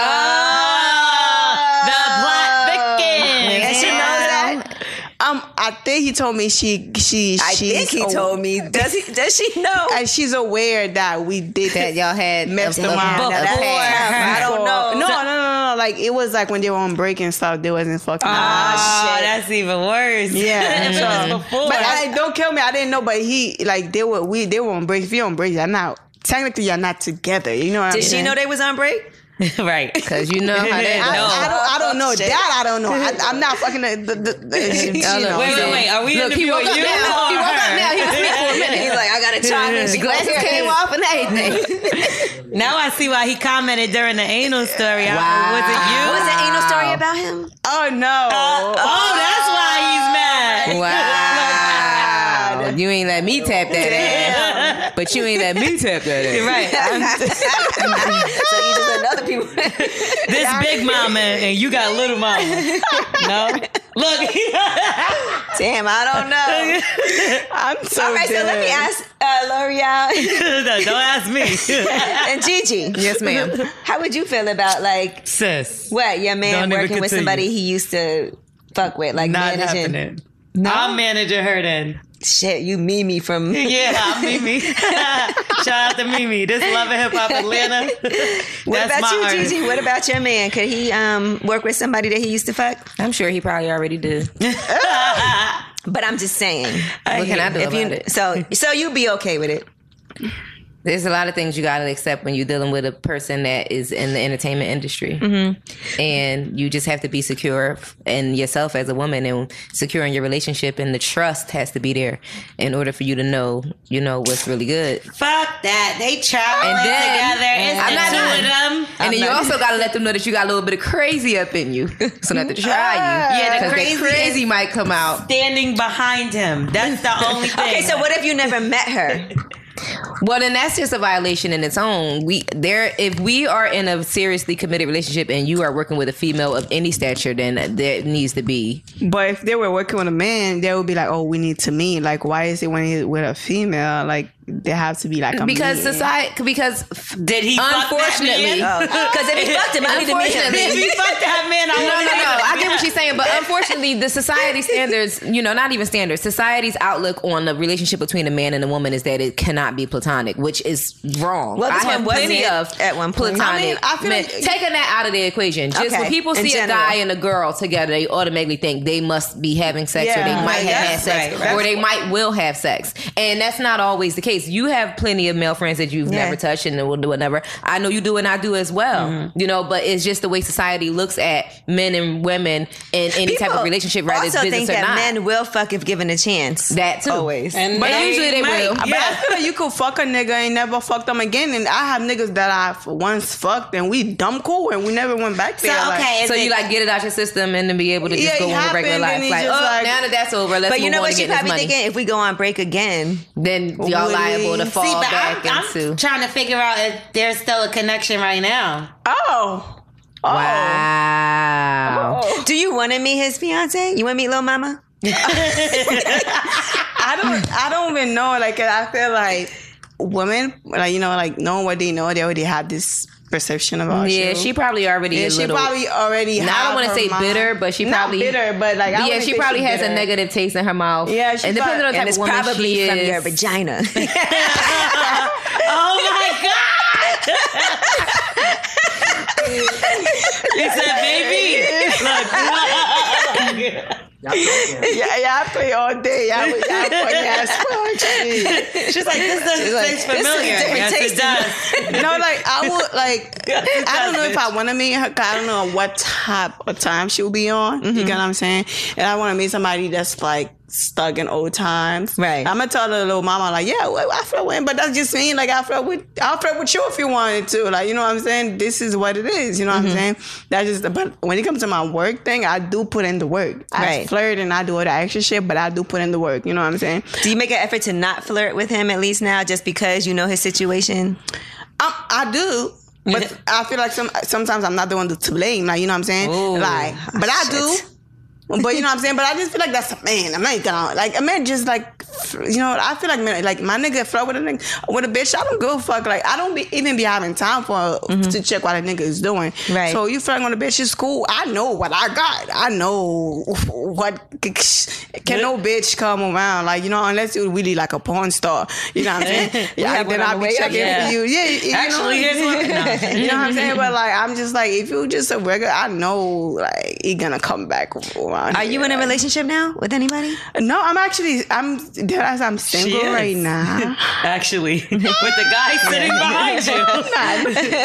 Speaker 8: the plot thickens.
Speaker 1: And she knows that.
Speaker 7: Um, I think he told me she she
Speaker 1: I
Speaker 7: she's
Speaker 1: think he
Speaker 7: aw-
Speaker 1: told me. Does he? Does she know?
Speaker 7: and she's aware that we did
Speaker 6: That y'all had
Speaker 7: messed
Speaker 6: a- a-
Speaker 7: around.
Speaker 8: Before.
Speaker 7: That-
Speaker 1: I don't know.
Speaker 7: No, no, no, no, no. Like it was like when they were on break and stuff. They wasn't fucking.
Speaker 8: Oh,
Speaker 1: shit.
Speaker 8: that's even worse.
Speaker 7: Yeah,
Speaker 8: If it
Speaker 7: so-
Speaker 8: was before.
Speaker 7: but I, don't kill me. I didn't know, but he like they were we they were on break. If you're on break, you're not technically you're not together. You know what
Speaker 1: Did
Speaker 7: I'm
Speaker 1: she
Speaker 7: saying?
Speaker 1: know they was on break?
Speaker 8: right.
Speaker 6: Because you know how
Speaker 7: I,
Speaker 6: that
Speaker 8: No.
Speaker 6: goes.
Speaker 7: I don't. I don't know
Speaker 1: Shit.
Speaker 7: that. I don't know. I, I'm not fucking the. the, the, the you know.
Speaker 8: Wait, wait, wait. Are we
Speaker 6: Look, he woke
Speaker 8: interviewing
Speaker 6: up
Speaker 8: you
Speaker 6: now. He
Speaker 8: or
Speaker 6: woke up
Speaker 8: her?
Speaker 6: now. He was asleep for a minute.
Speaker 1: He's like, I gotta try this.
Speaker 6: The glasses came off and everything.
Speaker 8: Now I see why he commented during the anal story. I- Was it you?
Speaker 1: Was that anal story about him?
Speaker 7: Oh no.
Speaker 8: Oh, that's why he's mad.
Speaker 6: Wow. You ain't let me tap that ass. But you ain't let me tap that ass.
Speaker 8: Right.
Speaker 1: So you just let other people.
Speaker 8: This big mama and you got little mama. No? Look.
Speaker 1: Damn, I don't know.
Speaker 7: I'm so
Speaker 1: All right, so let me
Speaker 7: dead.
Speaker 1: ask uh, L'Oreal
Speaker 8: Don't ask me.
Speaker 1: and Gigi.
Speaker 6: Yes, ma'am.
Speaker 1: How would you feel about like
Speaker 8: Sis.
Speaker 1: what your man
Speaker 8: Don't even
Speaker 1: working with
Speaker 8: continue.
Speaker 1: somebody he used to fuck with, like
Speaker 8: Not
Speaker 1: managing?
Speaker 8: happening. No? I'm managing her then.
Speaker 1: Shit, you Mimi from.
Speaker 8: Yeah, I'm Mimi. Shout out to Mimi. This Love and Hip Hop Atlanta.
Speaker 1: What
Speaker 8: That's
Speaker 1: about
Speaker 8: my
Speaker 1: you,
Speaker 8: artist.
Speaker 1: Gigi? What about your man? Could he um work with somebody that he used to fuck?
Speaker 6: I'm sure he probably already did.
Speaker 1: But I'm just saying.
Speaker 6: What can I do
Speaker 1: If
Speaker 6: about
Speaker 1: you
Speaker 6: it?
Speaker 1: so so you'd be okay with it.
Speaker 6: There's a lot of things you got to accept when you're dealing with a person that is in the entertainment industry. Mm-hmm. And you just have to be secure in yourself as a woman and secure in your relationship. And the trust has to be there in order for you to know, you know, what's really good.
Speaker 8: Fuck that. They traveling
Speaker 6: and then,
Speaker 8: together. It's
Speaker 6: I'm
Speaker 8: the
Speaker 6: not
Speaker 8: two
Speaker 6: done.
Speaker 8: of them.
Speaker 6: And
Speaker 8: I'm
Speaker 6: then you
Speaker 8: not
Speaker 6: also got to let them know that you got a little bit of crazy up in you. So not to try you.
Speaker 8: Yeah, the
Speaker 6: 'Cause
Speaker 8: crazy,
Speaker 6: the crazy might come out.
Speaker 8: Standing behind him. That's the only thing.
Speaker 1: Okay, so what if you never met her?
Speaker 6: Well, then that's just a violation in its own. We there, if we are in a seriously committed relationship and you are working with a female of any stature, then there needs to be.
Speaker 7: But if they were working with a man, they would be like, "Oh, we need to meet." Like, why is it when he's with a female? Like, they have to be like a
Speaker 6: because
Speaker 7: man.
Speaker 6: society. Because
Speaker 8: did he?
Speaker 6: Unfortunately,
Speaker 1: because if he fucked him, I need to meet him.
Speaker 8: If he fucked that man, I
Speaker 6: no,
Speaker 8: want
Speaker 6: no,
Speaker 8: to meet
Speaker 6: no.
Speaker 8: him.
Speaker 6: I get what she's saying, but unfortunately, the society standards, you know, not even standards. Society's outlook on the relationship between a man and a woman is that it cannot be platonic, which is wrong.
Speaker 1: Well, this
Speaker 6: I have
Speaker 1: one wasn't
Speaker 6: plenty of
Speaker 1: at one point.
Speaker 6: platonic.
Speaker 7: I mean, I feel
Speaker 6: men.
Speaker 7: like-
Speaker 6: Taking that out of the equation, just
Speaker 1: Okay,
Speaker 6: when people
Speaker 1: in
Speaker 6: see a
Speaker 1: general.
Speaker 6: guy and a girl together, they automatically think they must be having sex, or
Speaker 7: Yeah,
Speaker 6: they might have had
Speaker 8: that's
Speaker 6: sex,
Speaker 8: right,
Speaker 6: or they might will have sex, and that's not always the case. You have plenty of male friends that you've
Speaker 1: Yeah.
Speaker 6: never touched and will do whatever. I know you do, and I do as well.
Speaker 1: Mm-hmm.
Speaker 6: You know, but it's just the way society looks at men and women in any type of
Speaker 1: People
Speaker 6: relationship, whether it's
Speaker 1: also
Speaker 6: business
Speaker 1: think
Speaker 6: or
Speaker 1: that
Speaker 6: not.
Speaker 1: men will fuck if given a chance.
Speaker 6: That too.
Speaker 1: Always.
Speaker 8: And
Speaker 6: But
Speaker 8: they
Speaker 6: usually they
Speaker 8: might.
Speaker 6: will.
Speaker 7: But I feel like you could fuck a nigga and never fuck them again. And I have niggas that I once fucked and we dumb cool and we never went back
Speaker 8: So,
Speaker 7: there. like-
Speaker 8: okay.
Speaker 6: So
Speaker 8: is
Speaker 6: you
Speaker 8: it-
Speaker 6: like get it out your system and then be able to just
Speaker 7: Yeah,
Speaker 6: go
Speaker 7: it
Speaker 6: on with regular
Speaker 7: happened,
Speaker 6: life.
Speaker 7: and he
Speaker 6: Like, oh,
Speaker 7: just like-
Speaker 6: now that that's over, let's
Speaker 1: But you
Speaker 6: move
Speaker 1: know
Speaker 6: on
Speaker 1: what?
Speaker 6: to
Speaker 1: She
Speaker 6: get this
Speaker 1: probably
Speaker 6: money.
Speaker 1: thinking if we go on break again,
Speaker 6: Then y'all
Speaker 7: Would
Speaker 6: liable to
Speaker 7: we-
Speaker 6: fall
Speaker 8: See, but
Speaker 6: back
Speaker 8: I'm,
Speaker 6: into.
Speaker 8: I'm trying to figure out if there's still a connection right now.
Speaker 7: oh. Oh.
Speaker 6: Wow.
Speaker 7: Oh.
Speaker 1: do you want to meet his fiance? You want to meet Lil Mama?
Speaker 7: I don't I don't even know. Like I feel like women, like, you know, like knowing what they know, they already have this perception about you.
Speaker 6: Yeah, she probably already
Speaker 7: Yeah,
Speaker 6: a
Speaker 7: she
Speaker 6: little.
Speaker 7: probably already.
Speaker 6: Now, I
Speaker 7: have
Speaker 6: don't want to
Speaker 7: her
Speaker 6: say
Speaker 7: mind.
Speaker 6: bitter, but she
Speaker 7: Not
Speaker 6: probably
Speaker 7: bitter, but like I
Speaker 6: yeah,
Speaker 7: wouldn't
Speaker 6: she
Speaker 7: say
Speaker 6: probably
Speaker 7: she's
Speaker 6: has a
Speaker 7: bitter.
Speaker 6: negative taste in her mouth.
Speaker 7: Yeah, she
Speaker 6: and depending on
Speaker 7: probably-
Speaker 6: the type
Speaker 1: And it's
Speaker 6: of woman
Speaker 1: probably
Speaker 6: she
Speaker 1: from
Speaker 6: is.
Speaker 1: your vagina.
Speaker 8: Oh my god! He said, "Baby, look."
Speaker 7: Yeah, yeah, I play all day. Yeah, yeah, funny ass fuck.
Speaker 8: She's like, "This doesn't
Speaker 1: like,
Speaker 8: taste
Speaker 1: this is
Speaker 8: familiar."
Speaker 1: different
Speaker 8: Yes,
Speaker 1: taste
Speaker 8: it
Speaker 1: in
Speaker 8: does.
Speaker 7: No, like I would like. I don't know if I want to meet her. 'Cause I don't know what type of time she'll be on. You get what I'm saying? And I want to meet somebody that's like stuck in old times.
Speaker 1: Right.
Speaker 7: I'm gonna tell the little mama like, yeah, well, I flirt with him, but that's just me. Like I flirt with, I'll flirt with you if you wanted to. Like you know what I'm saying? This is what it is. You know what I'm saying? That's just. But when it comes to my work thing, I do put in the work. I
Speaker 1: Right.
Speaker 7: flirt and I do all the extra shit, but I do put in the work. You know what I'm saying?
Speaker 1: Do you make an effort to not flirt with him at least now, just because you know his situation?
Speaker 7: Um, I do. But I feel like some sometimes I'm not the one to, to blame. Like, you know what I'm saying?
Speaker 6: Ooh.
Speaker 7: Like, but I
Speaker 1: Shit.
Speaker 7: do. But you know what I'm saying? But I just feel like that's a man. A man gonna like a man just like you know. I feel like man, like my nigga flirt with a nigga with a bitch. I don't give a fuck. Like I don't be, even be having time for to check what a nigga is doing.
Speaker 1: Right.
Speaker 7: So you flirting on a bitch is cool. I know what I got. I know what can no bitch come around. Like you know unless you're really like a porn star. You know what I'm saying? Yeah.
Speaker 1: have
Speaker 7: Then
Speaker 1: one on
Speaker 7: I'll
Speaker 1: the
Speaker 7: be
Speaker 1: way up.
Speaker 7: checking
Speaker 8: Yeah.
Speaker 7: for you. Yeah. You
Speaker 8: Actually,
Speaker 7: know?
Speaker 8: here's one. No.
Speaker 7: You know what I'm saying? But like, I'm just like, if you just a regular, I know like he gonna come back around.
Speaker 1: Are you
Speaker 7: here.
Speaker 1: in a relationship now with anybody?
Speaker 7: No, I'm actually, I'm, as I'm single
Speaker 8: She is.
Speaker 7: right now.
Speaker 8: Actually, with the guy sitting behind you.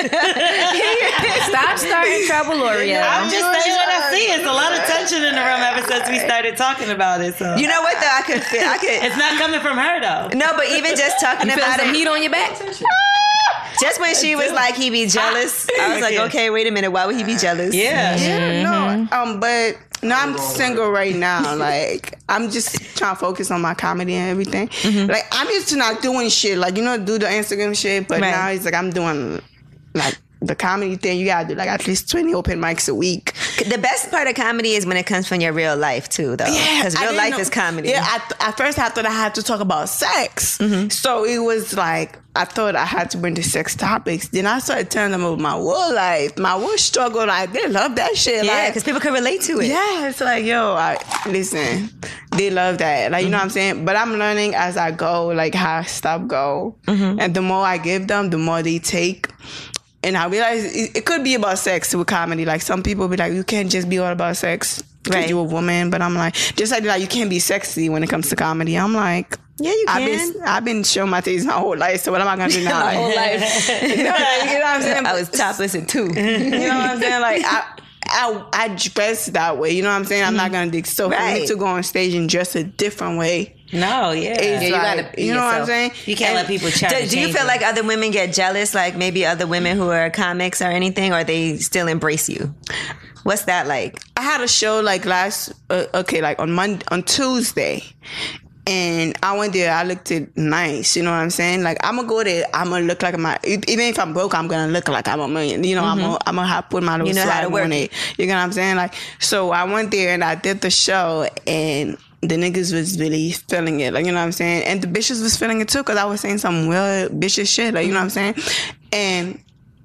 Speaker 6: Stop starting trouble, L'Oreal.
Speaker 8: I'm just saying what I see. It's a lot of tension in the room ever since we started talking about it. So
Speaker 1: You know what though? I could feel. I could.
Speaker 8: it's not coming from her though.
Speaker 1: No, but even just talking
Speaker 6: You feeling
Speaker 1: about
Speaker 6: some
Speaker 1: it,
Speaker 6: heat on your back?
Speaker 1: just when she was like, he be jealous. I was like,
Speaker 8: Yeah.
Speaker 1: okay, wait a minute. Why would he be jealous?
Speaker 8: Yeah.
Speaker 7: Yeah, no, um, but no, I'm single right now. Like, I'm just trying to focus on my comedy and everything. Like, I'm used to not doing shit. Like, you know, do the Instagram shit, but
Speaker 1: Right.
Speaker 7: now it's like I'm doing like the comedy thing. You gotta do like at least twenty open mics a week.
Speaker 1: The best part of comedy is when it comes from your real life too, though. Because
Speaker 7: I
Speaker 1: real
Speaker 7: didn't
Speaker 1: life
Speaker 7: know-
Speaker 1: is comedy.
Speaker 7: Yeah, I th- at first I thought I had to talk about sex. So it was like, I thought I had to bring the sex topics. Then I started telling them about my real life, my real struggle. Like, they love that shit.
Speaker 1: Yeah,
Speaker 7: like,
Speaker 1: because people can relate to it.
Speaker 7: yeah, it's like, yo, I, listen, they love that. Like, you know what I'm saying? But I'm learning as I go, like, how stuff go. And the more I give them, the more they take. And I realize it, it could be about sex with comedy. Like, some people be like, you can't just be all about sex because
Speaker 1: Right.
Speaker 7: you're a woman. But I'm like, just like that, you can't be sexy when it comes to comedy. I'm like,
Speaker 1: Yeah, you
Speaker 7: I've
Speaker 1: can.
Speaker 7: been, I've been showing my titties my whole life, so what am I gonna do now?
Speaker 6: My whole life.
Speaker 7: you, know, like, you know what I'm saying?
Speaker 6: I was topless at two.
Speaker 7: You know what I'm saying? Like I, I, I dress that way. You know what I'm saying? I'm not gonna dig. So for
Speaker 1: Right.
Speaker 7: me to go on stage and dress a different way,
Speaker 8: No, yeah.
Speaker 7: it's
Speaker 6: Yeah, you
Speaker 7: like,
Speaker 6: gotta be
Speaker 7: you know what I'm
Speaker 6: yourself.
Speaker 7: saying?
Speaker 8: You can't
Speaker 7: And-
Speaker 8: let people try
Speaker 1: Do,
Speaker 8: to
Speaker 1: do you
Speaker 8: change
Speaker 1: feel
Speaker 8: it.
Speaker 1: like other women get jealous, like maybe other women who are comics or anything, or they still embrace you? What's that like?
Speaker 7: I had a show like last, uh, okay, like on Monday, on Tuesday. And I went there, I looked it nice, you know what I'm saying? Like, I'm gonna go there, I'm gonna look like my, even if I'm broke, I'm gonna look like I'm a million. You know, I'm gonna, I'm gonna have put my little
Speaker 1: You know how to
Speaker 7: swag
Speaker 1: work
Speaker 7: on it. You know what I'm saying? Like, so I went there and I did the show, and the niggas was really feeling it, like, you know what I'm saying? And the bitches was feeling it too, because I was saying some real bitches shit, like, you know what I'm saying? And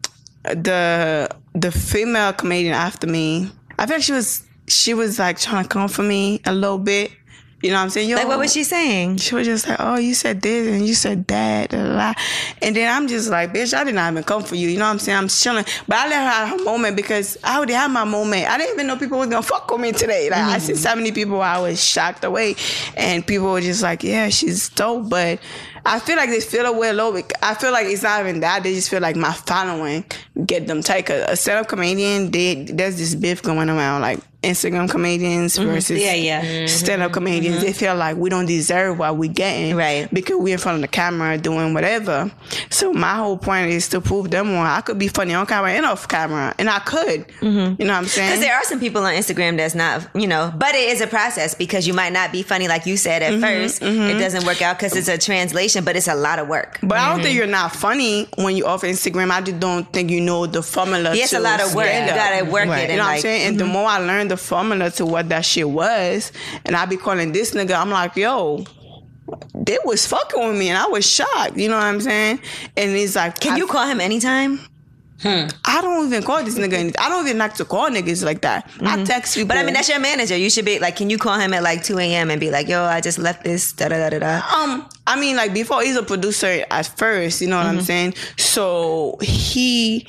Speaker 7: the the female comedian after me, I feel like she was, she was like trying to come for me a little bit. You know what I'm saying? Yo,
Speaker 1: Like, what was she saying?
Speaker 7: She was just like, oh, you said this and you said that. Da, da, da. And then I'm just like, bitch, I did not even come for you. You know what I'm saying? I'm chilling. But I let her have her moment because I already had my moment. I didn't even know people was going to fuck with me today. Like, mm-hmm. I see so many people, I was shocked away. And people were just like, yeah, she's dope. But I feel like they feel away a little bit. I feel like it's not even that. They just feel like my following get them tight. A, a stand-up comedian, they, there's this beef going around. Like, Instagram comedians versus
Speaker 8: yeah, yeah.
Speaker 7: stand-up comedians. Mm-hmm. They feel like we don't deserve what we getting,
Speaker 1: right?
Speaker 7: Because we're in front of the camera doing whatever. So my whole point is to prove them wrong. I could be funny on camera and off camera, and I could. Mm-hmm. You know what I'm saying?
Speaker 1: Because there are some people on Instagram that's not, you know, but it is a process because you might not be funny like you said at mm-hmm, first. Mm-hmm. It doesn't work out because it's a translation, but it's a lot of work.
Speaker 7: But
Speaker 1: mm-hmm.
Speaker 7: I don't think you're not funny when you're off Instagram. I just don't think you know the formula.
Speaker 1: Yeah, it's a lot of work. You gotta work right. it.
Speaker 7: You know
Speaker 1: and
Speaker 7: what
Speaker 1: like,
Speaker 7: I'm saying? And mm-hmm. the more I learn the formula to what that shit was, and I be calling this nigga, I'm like, yo, they was fucking with me, and I was shocked. You know what I'm saying? And he's like,
Speaker 1: can
Speaker 7: I,
Speaker 1: you call him anytime?
Speaker 7: Hmm. I don't even call this nigga anything. I don't even like to call niggas like that. Mm-hmm. I text people.
Speaker 1: But I mean, that's your manager. You should be like, can you call him at like two a.m. and be like, yo, I just left this, da da da da.
Speaker 7: Um, I mean, like before, he's a producer at first. You know what mm-hmm. I'm saying? So he,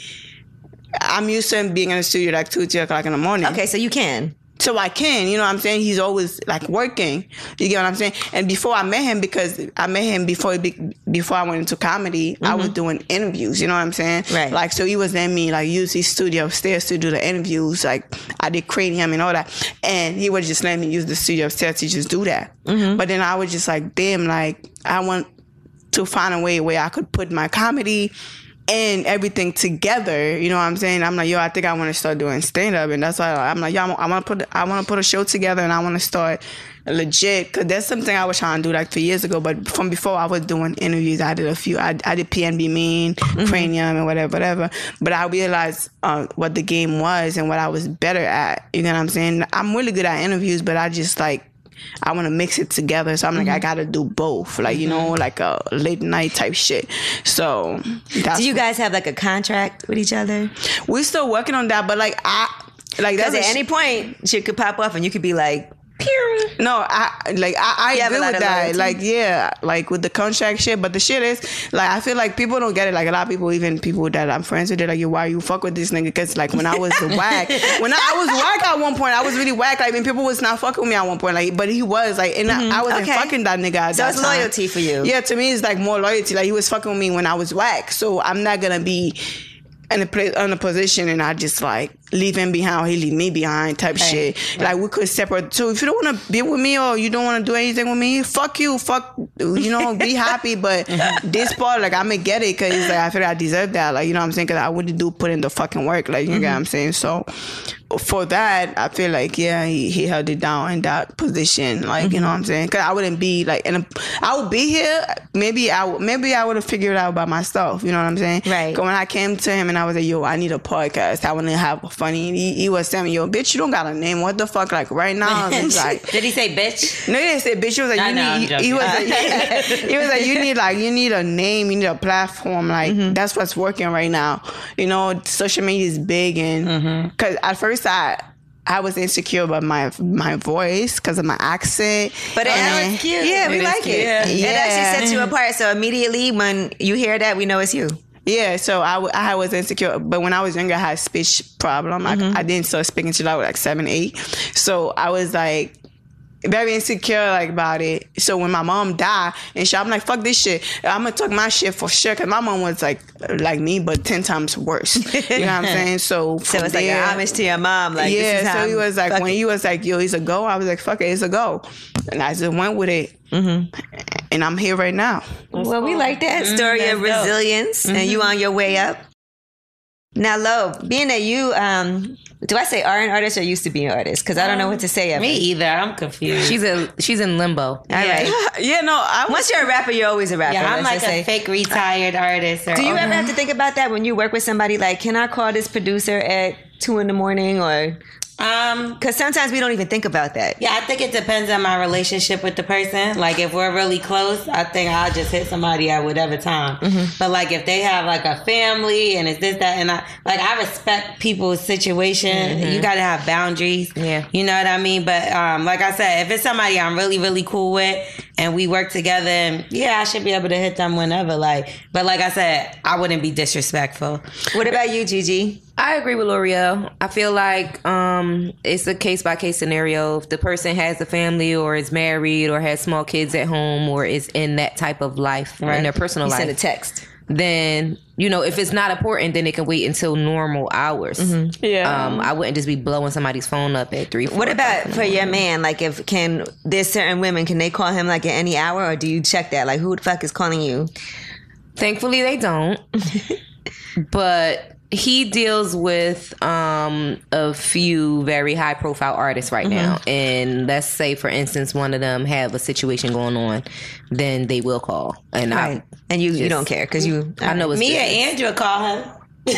Speaker 7: I'm used to him being in the studio like two, three o'clock in the morning.
Speaker 1: Okay, so you can.
Speaker 7: So I can, you know what I'm saying? He's always like working. You get what I'm saying? And before I met him, because I met him before before I went into comedy, mm-hmm. I was doing interviews, you know what I'm saying?
Speaker 1: Right.
Speaker 7: Like, so he was letting me like use his studio upstairs to do the interviews. Like, I did Cranium and all that. And he was just letting me use the studio upstairs to just do that. Mm-hmm. But then I was just like, damn, like, I want to find a way where I could put my comedy and everything together, you know what I'm saying? I'm like, yo, I think I want to start doing stand up, and that's why I'm like, yo, I want to put, I want to put a show together, and I want to start legit, because that's something I was trying to do like three years ago. But from before, I was doing interviews. I did a few. I, I did P N B Mean, mm-hmm. Cranium, and whatever, whatever. But I realized uh, what the game was and what I was better at. You know what I'm saying? I'm really good at interviews, but I just like. I want to mix it together. So I'm like, mm-hmm. I got to do both. Like, you know, like a late night type shit. So that's...
Speaker 1: Do you guys have like a contract with each other?
Speaker 7: We're still working on that, but like, I... like
Speaker 1: Because at
Speaker 7: sh-
Speaker 1: any point, shit could pop off and you could be like...
Speaker 7: No, I like I, I agree with that. Loyalty. Like, yeah, like with the contract shit. But the shit is, like, I feel like people don't get it. Like, a lot of people, even people that I'm friends with, they're like, yo, why you fuck with this nigga? Because, like, when I was whack, when I, I was whack at one point, I was really whack. Like, when people was not fucking with me at one point, like, but he was, like, and mm-hmm. I, I wasn't okay. fucking that nigga at
Speaker 1: so
Speaker 7: that
Speaker 1: it's
Speaker 7: time.
Speaker 1: loyalty for you.
Speaker 7: Yeah, to me, it's like more loyalty. Like, he was fucking with me when I was whack. So I'm not gonna be in a place, in a position, and I just like leave him behind, or he leave me behind, type right. shit. Right. Like, we could separate. So if you don't want to be with me, or you don't want to do anything with me, fuck you, fuck, you know, be happy. But this part, like, I'm gonna get it, because like I feel like I deserve that. Like, you know what I'm saying? Because I wouldn't do put in the fucking work. Like, you mm-hmm. get what I'm saying? So for that, I feel like, yeah, he, he held it down in that position. Like, mm-hmm. you know what I'm saying? Because I wouldn't be like, in a, I would be here. Maybe I maybe I would have figured it out by myself. You know what I'm saying?
Speaker 1: Right.
Speaker 7: Because when I came to him and I was like, yo, I need a podcast. I want to have a funny. He, he was telling me, yo, bitch, you don't got a name. What the fuck? Like, right now, it's like.
Speaker 8: Did he say bitch?
Speaker 7: No, he didn't say bitch. He was like, you
Speaker 8: no,
Speaker 7: need. He, he was like, he was like, you need like, you need a name. You need a platform. Like, mm-hmm. that's what's working right now. You know, social media is big, and because mm-hmm. at first I. I was insecure about my my voice because of my accent.
Speaker 1: But it
Speaker 7: and,
Speaker 1: was cute. Yeah, we it like it. Yeah. It actually sets you apart. So immediately when you hear that, we know it's you.
Speaker 7: Yeah, so I, w- I was insecure. But when I was younger, I had a speech problem. Mm-hmm. I, I didn't start speaking till I was like seven, eight. So I was like, very insecure like about it. So when my mom died and shit, I'm like, fuck this shit. I'm gonna talk my shit for sure. Cause my mom was like like me, but ten times worse. You know what I'm saying? So
Speaker 1: So it's like
Speaker 7: there,
Speaker 1: an homage to your mom. Like,
Speaker 7: yeah.
Speaker 1: this is how
Speaker 7: So he was like,
Speaker 1: fuck
Speaker 7: when
Speaker 1: it.
Speaker 7: he was like, yo, it's a go. I was like, fuck it, it's a go. And I just went with it. Mm-hmm. And I'm here right now.
Speaker 1: Well, we like that story
Speaker 8: Mm,
Speaker 1: of
Speaker 8: that's dope.
Speaker 1: resilience, and you on your way up. Now, Lo, being that you, um, do I say are an artist or used to be an artist? Because I don't know what to say. Of
Speaker 8: Me
Speaker 1: it.
Speaker 8: either. I'm confused.
Speaker 6: She's a she's in limbo.
Speaker 1: All right.
Speaker 7: Yeah, no, I was.
Speaker 1: Once you're a rapper, you're always a rapper.
Speaker 8: yeah, I'm
Speaker 1: let's
Speaker 8: like
Speaker 1: just
Speaker 8: a
Speaker 1: say.
Speaker 8: fake retired artist. Or,
Speaker 1: Do you ever have to think about that when you work with somebody? Like, can I call this producer at two in the morning, or
Speaker 8: Um,
Speaker 1: because sometimes we don't even think about that.
Speaker 8: yeah, I think it depends on my relationship with the person. Like, if we're really close, I think I'll just hit somebody at whatever time. But like, if they have like a family and it's this, that, and I like, I respect people's situation. You got to have boundaries.
Speaker 6: Yeah.
Speaker 8: You know what I mean? But um, like I said, if it's somebody I'm really, really cool with and we work together, and yeah, I should be able to hit them whenever. Like, but like I said, I wouldn't be disrespectful.
Speaker 1: What about you, Gigi?
Speaker 6: I agree with L'Oreal. I feel like um, it's a case by case scenario. If the person has a family or is married or has small kids at home or is in that type of life in their personal
Speaker 1: You
Speaker 6: life,
Speaker 1: send a text.
Speaker 6: then, you know, if it's not important, then it can wait until normal hours.
Speaker 7: Yeah.
Speaker 6: Um, I wouldn't just be blowing somebody's phone up at three, four.
Speaker 1: What
Speaker 6: o'clock
Speaker 1: about
Speaker 6: in the
Speaker 1: for your
Speaker 6: morning.
Speaker 1: man? Like, if can there's certain women, can they call him like at any hour, or do you check that? Like, who the fuck is calling you?
Speaker 6: Thankfully, they don't. But he deals with um, a few very high profile artists right now. And let's say, for instance, one of them have a situation going on, then they will call. And
Speaker 1: Right.
Speaker 6: I
Speaker 1: And you, you
Speaker 6: just-
Speaker 1: don't care because you.
Speaker 6: I know it's
Speaker 8: Me
Speaker 6: business.
Speaker 8: and Andrew call him.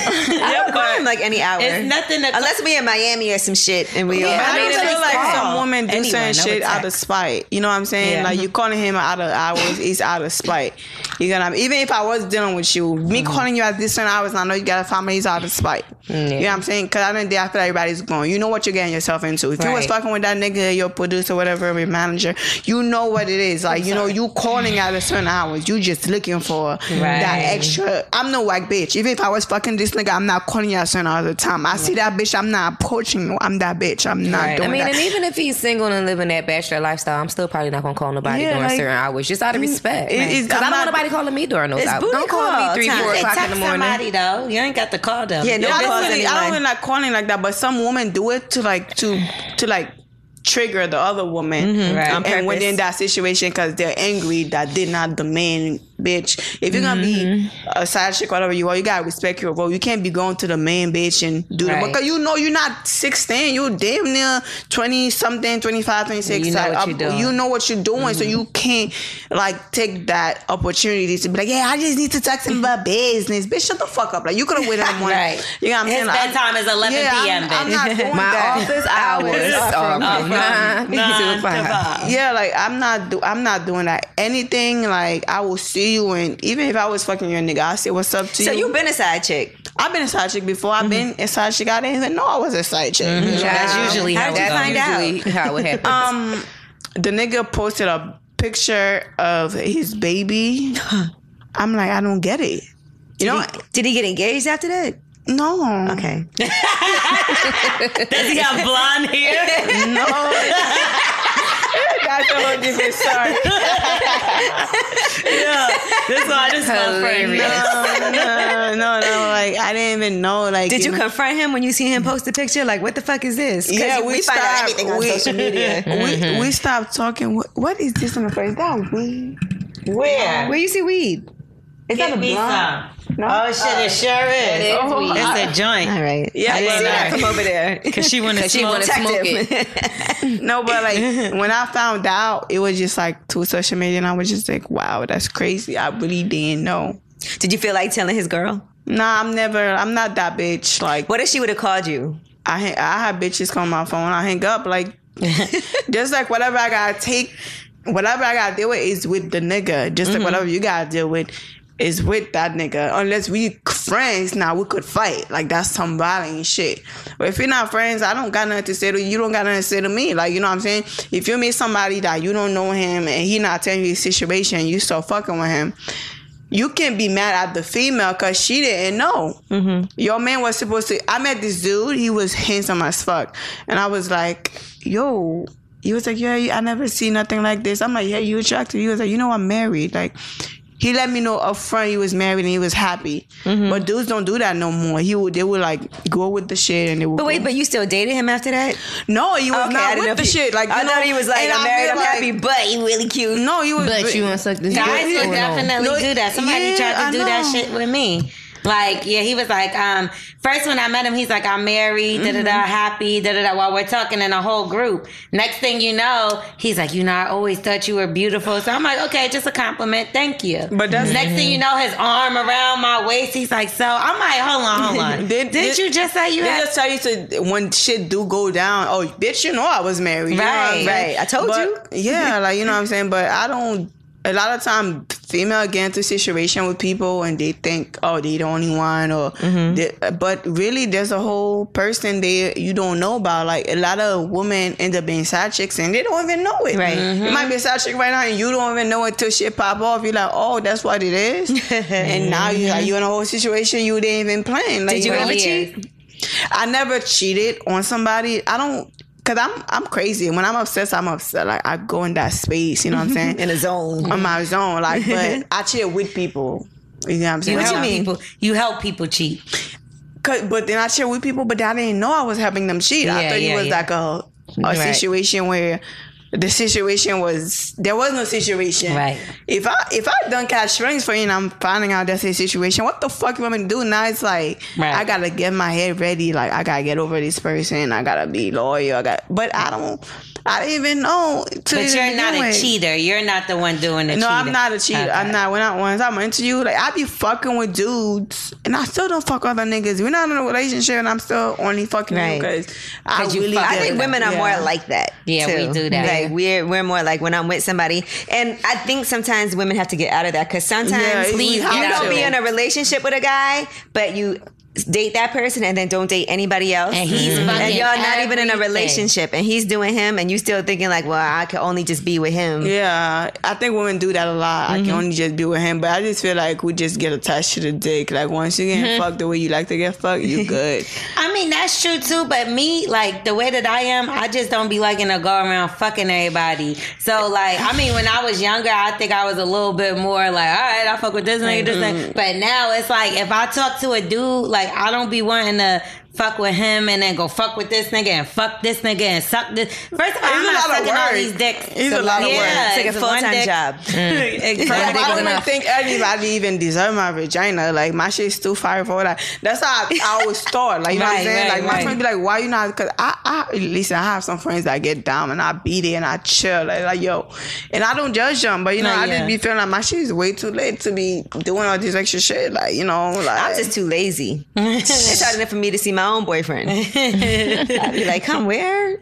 Speaker 1: I don't call him like any hour.
Speaker 8: It's nothing to
Speaker 1: Unless we in Miami or some shit and we
Speaker 8: Yeah,
Speaker 1: all.
Speaker 7: I,
Speaker 8: I mean,
Speaker 7: don't
Speaker 8: if
Speaker 7: feel
Speaker 8: it's
Speaker 7: like
Speaker 8: call
Speaker 7: some women do
Speaker 8: anyone,
Speaker 7: certain
Speaker 8: no
Speaker 7: shit out of
Speaker 8: text.
Speaker 7: spite. You know what I'm saying?
Speaker 8: Yeah.
Speaker 7: Like, you calling him out of hours is out of spite. You know what I mean? Even if I was dealing with you, me calling you at this certain hours, and I know you got a family, is out of spite. You know what I'm saying? Because I don't think I feel everybody's going. You know what you're getting yourself into. If you was
Speaker 6: Right.
Speaker 7: fucking with that nigga, your producer, whatever, your manager, you know what it is. Like, you know, you calling at a certain hours. You just looking for that extra. I'm no white bitch. Even if I was fucking this nigga, I'm not calling you at certain hours of the time. I see that bitch, I'm not approaching you. I'm that bitch. I'm not
Speaker 8: Right.
Speaker 7: doing
Speaker 6: I mean,
Speaker 7: that.
Speaker 6: and even if he's single and living that bachelor lifestyle, I'm still probably not gonna call nobody
Speaker 7: Yeah,
Speaker 6: during
Speaker 7: like,
Speaker 6: certain hours, just out of respect.
Speaker 7: it- it's-
Speaker 6: Because I
Speaker 7: I'm
Speaker 6: don't want
Speaker 7: not-
Speaker 6: nobody calling me during those
Speaker 1: It's
Speaker 6: hours.
Speaker 1: booty
Speaker 6: Don't call me
Speaker 1: call
Speaker 6: three,
Speaker 1: time.
Speaker 6: four
Speaker 1: They
Speaker 6: o'clock in
Speaker 8: Text
Speaker 6: the morning.
Speaker 8: somebody though. You ain't got to call them.
Speaker 1: Yeah, no
Speaker 7: I
Speaker 1: calls
Speaker 7: don't really, I
Speaker 1: anyone.
Speaker 7: don't really like calling like that, but some women do it to like to to like trigger the other woman,
Speaker 8: Right.
Speaker 7: and,
Speaker 1: On
Speaker 7: and within
Speaker 1: purpose.
Speaker 7: that situation because they're angry that they're not the main bitch. If you're gonna be a side chick, whatever you are, you gotta respect your role. You can't be going to the main bitch and do
Speaker 8: Right.
Speaker 7: that because you know you're not sixteen. You're damn near twenty something, twenty-five, twenty-six.
Speaker 8: You know
Speaker 7: like,
Speaker 8: what you're
Speaker 7: up-
Speaker 8: doing.
Speaker 7: You know what you're doing, so you can't like take that opportunity to be like, yeah, I just need to talk to him about business. Bitch, shut the fuck up. Like, you could have waited a morning.
Speaker 8: Right.
Speaker 7: You know what I'm
Speaker 8: His
Speaker 7: saying? Like,
Speaker 8: bedtime is eleven
Speaker 7: yeah,
Speaker 8: p.m.,
Speaker 7: I'm, I'm
Speaker 8: bitch.
Speaker 7: not doing
Speaker 6: My
Speaker 7: that.
Speaker 6: office hours are from
Speaker 8: from
Speaker 6: nine
Speaker 8: nine
Speaker 6: to five.
Speaker 7: Yeah, like I'm not do I'm not doing that. Anything like I will see you, and even if I was fucking your nigga, I say what's up to
Speaker 1: So
Speaker 7: you.
Speaker 1: you've been a side chick.
Speaker 7: I've been a side chick before. I've been a side chick. I didn't even know I was a side chick.
Speaker 8: Yeah, that's
Speaker 6: Wow.
Speaker 8: usually
Speaker 1: How
Speaker 8: how
Speaker 1: did you
Speaker 8: it goes.
Speaker 1: find out?
Speaker 6: Usually how it happens.
Speaker 7: Um, the nigga posted a picture of his baby. I'm like, I don't get it. You know,
Speaker 1: Did he, did he get engaged after that?
Speaker 7: no.
Speaker 1: Okay.
Speaker 8: Does he have blonde hair?
Speaker 7: No. That's a whole different story.
Speaker 8: Yeah, this one this is my friend.
Speaker 6: Hilarious.
Speaker 7: No, no, no, no. Like I didn't even know. Like,
Speaker 1: Did you
Speaker 7: know,
Speaker 1: confront him when you see him post the picture? Like, what the fuck is this? 'Cause
Speaker 7: Yeah,
Speaker 1: you-
Speaker 7: we,
Speaker 1: we find out
Speaker 7: stopped.
Speaker 1: everything on
Speaker 7: we,
Speaker 1: social media.
Speaker 7: We we stopped talking. What, what is this on the face? That weed.
Speaker 8: Where?
Speaker 1: Where you see weed?
Speaker 7: Is that
Speaker 8: Get
Speaker 7: a
Speaker 8: me
Speaker 7: blunt?
Speaker 8: some.
Speaker 7: No?
Speaker 8: Oh shit, it sure is.
Speaker 6: is
Speaker 8: Oh,
Speaker 6: weed.
Speaker 8: it's a joint.
Speaker 1: All right.
Speaker 7: Yeah,
Speaker 8: I
Speaker 7: but
Speaker 8: didn't
Speaker 7: like-
Speaker 8: know.
Speaker 1: From over there.
Speaker 8: Cause she wanna
Speaker 6: She
Speaker 8: smoke.
Speaker 6: wanna smoke it.
Speaker 1: Detective.
Speaker 7: No, but like when I found out, it was just like through social media, and I was just like, wow, that's crazy. I really didn't know.
Speaker 1: Did you feel like telling his girl?
Speaker 7: Nah, I'm never. I'm not that bitch. Like
Speaker 1: What if she would have called you?
Speaker 7: I hang, I have bitches call my phone. I hang up like just like whatever I gotta take, whatever I gotta deal with is with the nigga. Just like whatever you gotta deal with is with that nigga. Unless we friends, now we could fight. Like that's some violent shit. But if you're not friends, I don't got nothing to say to you. You don't got nothing to say to me. Like, you know what I'm saying? If you meet somebody that you don't know him and he not telling you his situation, you still fucking with him, you can't be mad at the female because she didn't know. Mm-hmm. Your man was supposed to. I met this dude. He was handsome as fuck, and I was like, "Yo, he was like, yeah, I never see nothing like this. I'm like, yeah, you attractive. He was like, you know, I'm married. Like, he let me know up front he was married and he was happy. Mm-hmm. But dudes don't do that no more. He would, they would like go with the shit and they would.
Speaker 1: But wait,
Speaker 7: go.
Speaker 1: but you still dated him after that?
Speaker 7: No, he was
Speaker 1: okay,
Speaker 7: not with the
Speaker 1: he,
Speaker 7: shit. Like, you
Speaker 1: I
Speaker 7: know,
Speaker 1: thought he was like, I'm married, I'm
Speaker 7: like,
Speaker 1: happy, but he really cute.
Speaker 7: No, he was.
Speaker 6: But you want to suck this
Speaker 8: Guys
Speaker 6: dick?
Speaker 8: would definitely
Speaker 7: no,
Speaker 8: do that. Somebody
Speaker 7: yeah,
Speaker 8: tried to
Speaker 7: I
Speaker 8: do
Speaker 7: know.
Speaker 8: that shit with me. Like, yeah, he was like, um, first when I met him, he's like, I'm married, da da da, happy, da da da, while we're talking in a whole group. Next thing you know, he's like, you know, I always thought you were beautiful. So I'm like, okay, just a compliment, thank you.
Speaker 7: But that's
Speaker 8: next thing you know, his arm around my waist, he's like, so I'm like, hold on, hold on.
Speaker 7: Did,
Speaker 8: Did you just say you
Speaker 7: they
Speaker 8: had?
Speaker 7: just tell you to when shit do go down? Oh, bitch, you know I was married. You know what I'm
Speaker 8: Right,
Speaker 7: saying?
Speaker 1: right. I told
Speaker 7: But,
Speaker 1: you.
Speaker 7: Yeah, like you know what I'm saying. But I don't. A lot of time, female get into situation with people and they think, oh, they the only one, or.
Speaker 1: Mm-hmm.
Speaker 7: They, but really, there's a whole person there you don't know about. Like a lot of women end up being side chicks and they don't even know it.
Speaker 1: Right.
Speaker 7: You might be a side chick right now and you don't even know it till shit pop off. You're like, oh, that's what it is. And now you like you in a whole situation you didn't even plan. Like,
Speaker 1: Did you
Speaker 7: know,
Speaker 1: ever
Speaker 8: years.
Speaker 1: cheat?
Speaker 7: I never cheated on somebody. I don't, cause I'm I'm crazy. When I'm obsessed, I'm upset. Like I go in that space. You know what I'm saying?
Speaker 1: In a zone.
Speaker 7: On my zone. Like, but I cheat with people. You know what I'm saying?
Speaker 8: You
Speaker 1: What you
Speaker 8: help
Speaker 1: mean?
Speaker 8: People, you help people cheat.
Speaker 7: Cause, but then I cheat with people, but I didn't know I was helping them cheat. I
Speaker 8: Yeah,
Speaker 7: thought
Speaker 8: yeah,
Speaker 7: it was
Speaker 8: yeah.
Speaker 7: like a a
Speaker 8: Right.
Speaker 7: situation where. The situation was there was no situation.
Speaker 8: Right.
Speaker 7: If I if I done catch strings for you and I'm finding out that's a situation, what the fuck you want me to do? Now it's like
Speaker 8: Right.
Speaker 7: I gotta get my head ready. Like I gotta get over this person. I gotta be loyal. I got, but I don't. I didn't even know. To
Speaker 8: But you're
Speaker 7: begin
Speaker 8: not a
Speaker 7: with.
Speaker 8: cheater. You're not the one doing the
Speaker 7: No,
Speaker 8: cheater.
Speaker 7: I'm not a cheater.
Speaker 8: Okay.
Speaker 7: I'm not. When I once I'm into you, like I be fucking with dudes, and I still don't fuck other niggas. We're not in a relationship, and I'm still only fucking
Speaker 1: Right.
Speaker 7: you because I
Speaker 8: 'Cause you
Speaker 7: really.
Speaker 8: fuck
Speaker 1: I
Speaker 7: get
Speaker 1: think
Speaker 7: it.
Speaker 1: women are
Speaker 7: Yeah.
Speaker 1: more like that.
Speaker 8: Yeah,
Speaker 1: too.
Speaker 8: we do that.
Speaker 1: Like we're we're more like when I'm with somebody, and I think sometimes women have to get out of that because sometimes
Speaker 7: Yeah,
Speaker 1: you
Speaker 7: we have
Speaker 1: don't
Speaker 7: to.
Speaker 1: be in a relationship with a guy, but you date that person and then don't date anybody else,
Speaker 8: And he's
Speaker 1: and
Speaker 8: fucking
Speaker 1: y'all not even in a
Speaker 8: everything.
Speaker 1: relationship, and he's doing him, and you still thinking like, well, I could only just be with him.
Speaker 7: Yeah, I think women do that a lot. I can only just be with him, but I just feel like we just get attached to the dick. Like once you get fucked the way you like to get fucked, you good.
Speaker 8: I mean, that's true too, but me, like, the way that I am, I just don't be liking to go around fucking everybody. So, like, I mean, when I was younger, I think I was a little bit more like, all right, I fuck with this nigga, this nigga. But now it's like, if I talk to a dude, like, I don't be wanting to fuck with him and then go fuck with this nigga and fuck this nigga and suck this. First of all, I'm
Speaker 7: It's a
Speaker 8: not
Speaker 7: lot of
Speaker 8: sucking all
Speaker 7: work.
Speaker 8: these dicks.
Speaker 7: It's a lot of
Speaker 8: yeah,
Speaker 7: work.
Speaker 1: It's like a
Speaker 8: it's
Speaker 1: full
Speaker 8: one
Speaker 1: time
Speaker 8: dick.
Speaker 1: job.
Speaker 8: Exactly.
Speaker 7: I don't even
Speaker 6: enough.
Speaker 7: think anybody even deserve my vagina. Like my shit's too fire for that. That's how I, I always thought. Like you know what I'm
Speaker 8: Right,
Speaker 7: saying?
Speaker 8: right,
Speaker 7: Like my
Speaker 8: right.
Speaker 7: friends be like, "Why you not?" Because I, I listen. I have some friends that get down and I beat it and I chill. Like, like yo, and I don't judge them, but you know
Speaker 8: No,
Speaker 7: I
Speaker 8: yeah.
Speaker 7: just be feeling like my shit is way too late to be doing all this extra shit. Like you know, like
Speaker 1: I'm just too lazy. It's hard enough for me to see my own boyfriend. I'd be like, come where?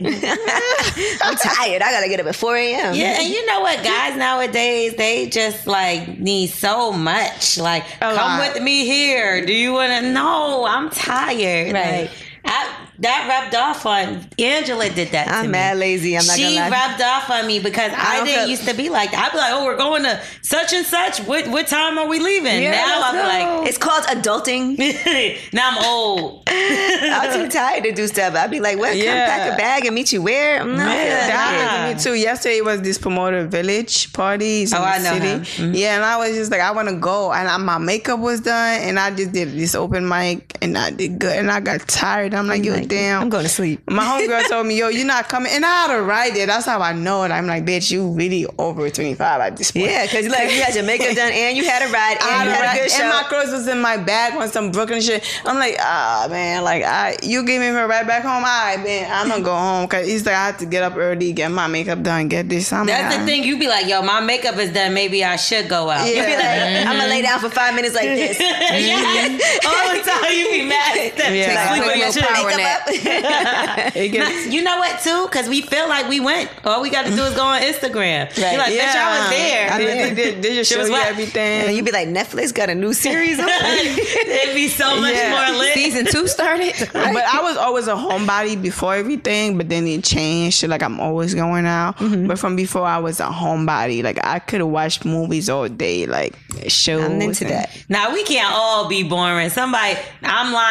Speaker 1: I'm tired. I gotta get up at four a.m.
Speaker 8: Yeah, and you know what? Guys nowadays, they just like need so much. Like, come
Speaker 7: lot.
Speaker 8: with me here. Do you want to? No, I'm tired.
Speaker 1: Right.
Speaker 8: Like, I, that rubbed off on Angela. Did that? to
Speaker 1: I'm
Speaker 8: me.
Speaker 1: mad lazy. I'm not
Speaker 8: she
Speaker 1: gonna lie.
Speaker 8: rubbed off on me because I,
Speaker 1: don't
Speaker 8: didn't
Speaker 1: feel-
Speaker 8: used to be like that. I'd be like, oh, we're going to such and such. What what time are we leaving?
Speaker 1: Yeah,
Speaker 8: now
Speaker 1: let's
Speaker 8: I'm
Speaker 1: go. It's called adulting.
Speaker 8: like, now I'm old.
Speaker 1: I'm too tired to do stuff. I'd be like, what? Come
Speaker 7: Yeah.
Speaker 1: pack a bag and meet you where? I'm not
Speaker 8: Yeah.
Speaker 1: feeling
Speaker 7: That
Speaker 1: it.
Speaker 7: happened to me too. Yesterday was this promoter village parties in
Speaker 8: Oh,
Speaker 7: the
Speaker 8: I know
Speaker 7: city.
Speaker 8: him. Mhm.
Speaker 7: Yeah, and I was just like, I want to go, and I, my makeup was done, and I just did this open mic, and I did good, and I got tired. I'm like, yo,
Speaker 1: Like,
Speaker 7: damn.
Speaker 1: I'm going to sleep.
Speaker 7: My homegirl told me, yo, you're not coming, and I had to write it. That's how I know it. I'm like, bitch, you really over twenty-five at this point.
Speaker 1: Yeah, because like you had your makeup done and you had a ride and
Speaker 7: I had
Speaker 1: you
Speaker 7: to
Speaker 1: had
Speaker 7: write-
Speaker 1: a good show.
Speaker 7: and my clothes was in my bag on some Brooklyn shit. I'm like, ah, man, like, I, you give me a ride back home? All right, man, I'm gonna go home, because he's like, I have to get up early, get my makeup done, get this. I'm
Speaker 8: That's
Speaker 7: like,
Speaker 8: the
Speaker 7: ah.
Speaker 8: thing. You be like, yo, my makeup is done. Maybe I should go out.
Speaker 1: You be like,
Speaker 7: Yeah.
Speaker 1: I'm gonna lay down for five minutes like this.
Speaker 8: Yes. All the time you be mad at them.
Speaker 7: Yeah.
Speaker 8: Like,
Speaker 6: Put
Speaker 8: sleep
Speaker 6: a
Speaker 8: on your
Speaker 6: little
Speaker 8: shit.
Speaker 6: power
Speaker 1: Makeup
Speaker 6: nap.
Speaker 1: up.
Speaker 7: It gets-
Speaker 8: You know what, too? Because we feel like we went. All we got to do is go on Instagram. You're like, bitch, I was there.
Speaker 7: I mean, they, they, they just
Speaker 8: She
Speaker 7: show
Speaker 8: was
Speaker 7: you
Speaker 8: what?
Speaker 7: everything.
Speaker 1: And you be like, Netflix got a new series on.
Speaker 8: It'd be so much
Speaker 7: Yeah.
Speaker 8: more lit.
Speaker 6: Season two started.
Speaker 7: But I was always a homebody before everything, but then it changed. Like I'm always going out.
Speaker 1: Mm-hmm.
Speaker 7: But from before, I was a homebody. Like I could watch movies all day, like shows.
Speaker 1: I'm into
Speaker 7: and-
Speaker 1: that.
Speaker 8: Now, we can't all be boring. Somebody, I'm lying. I go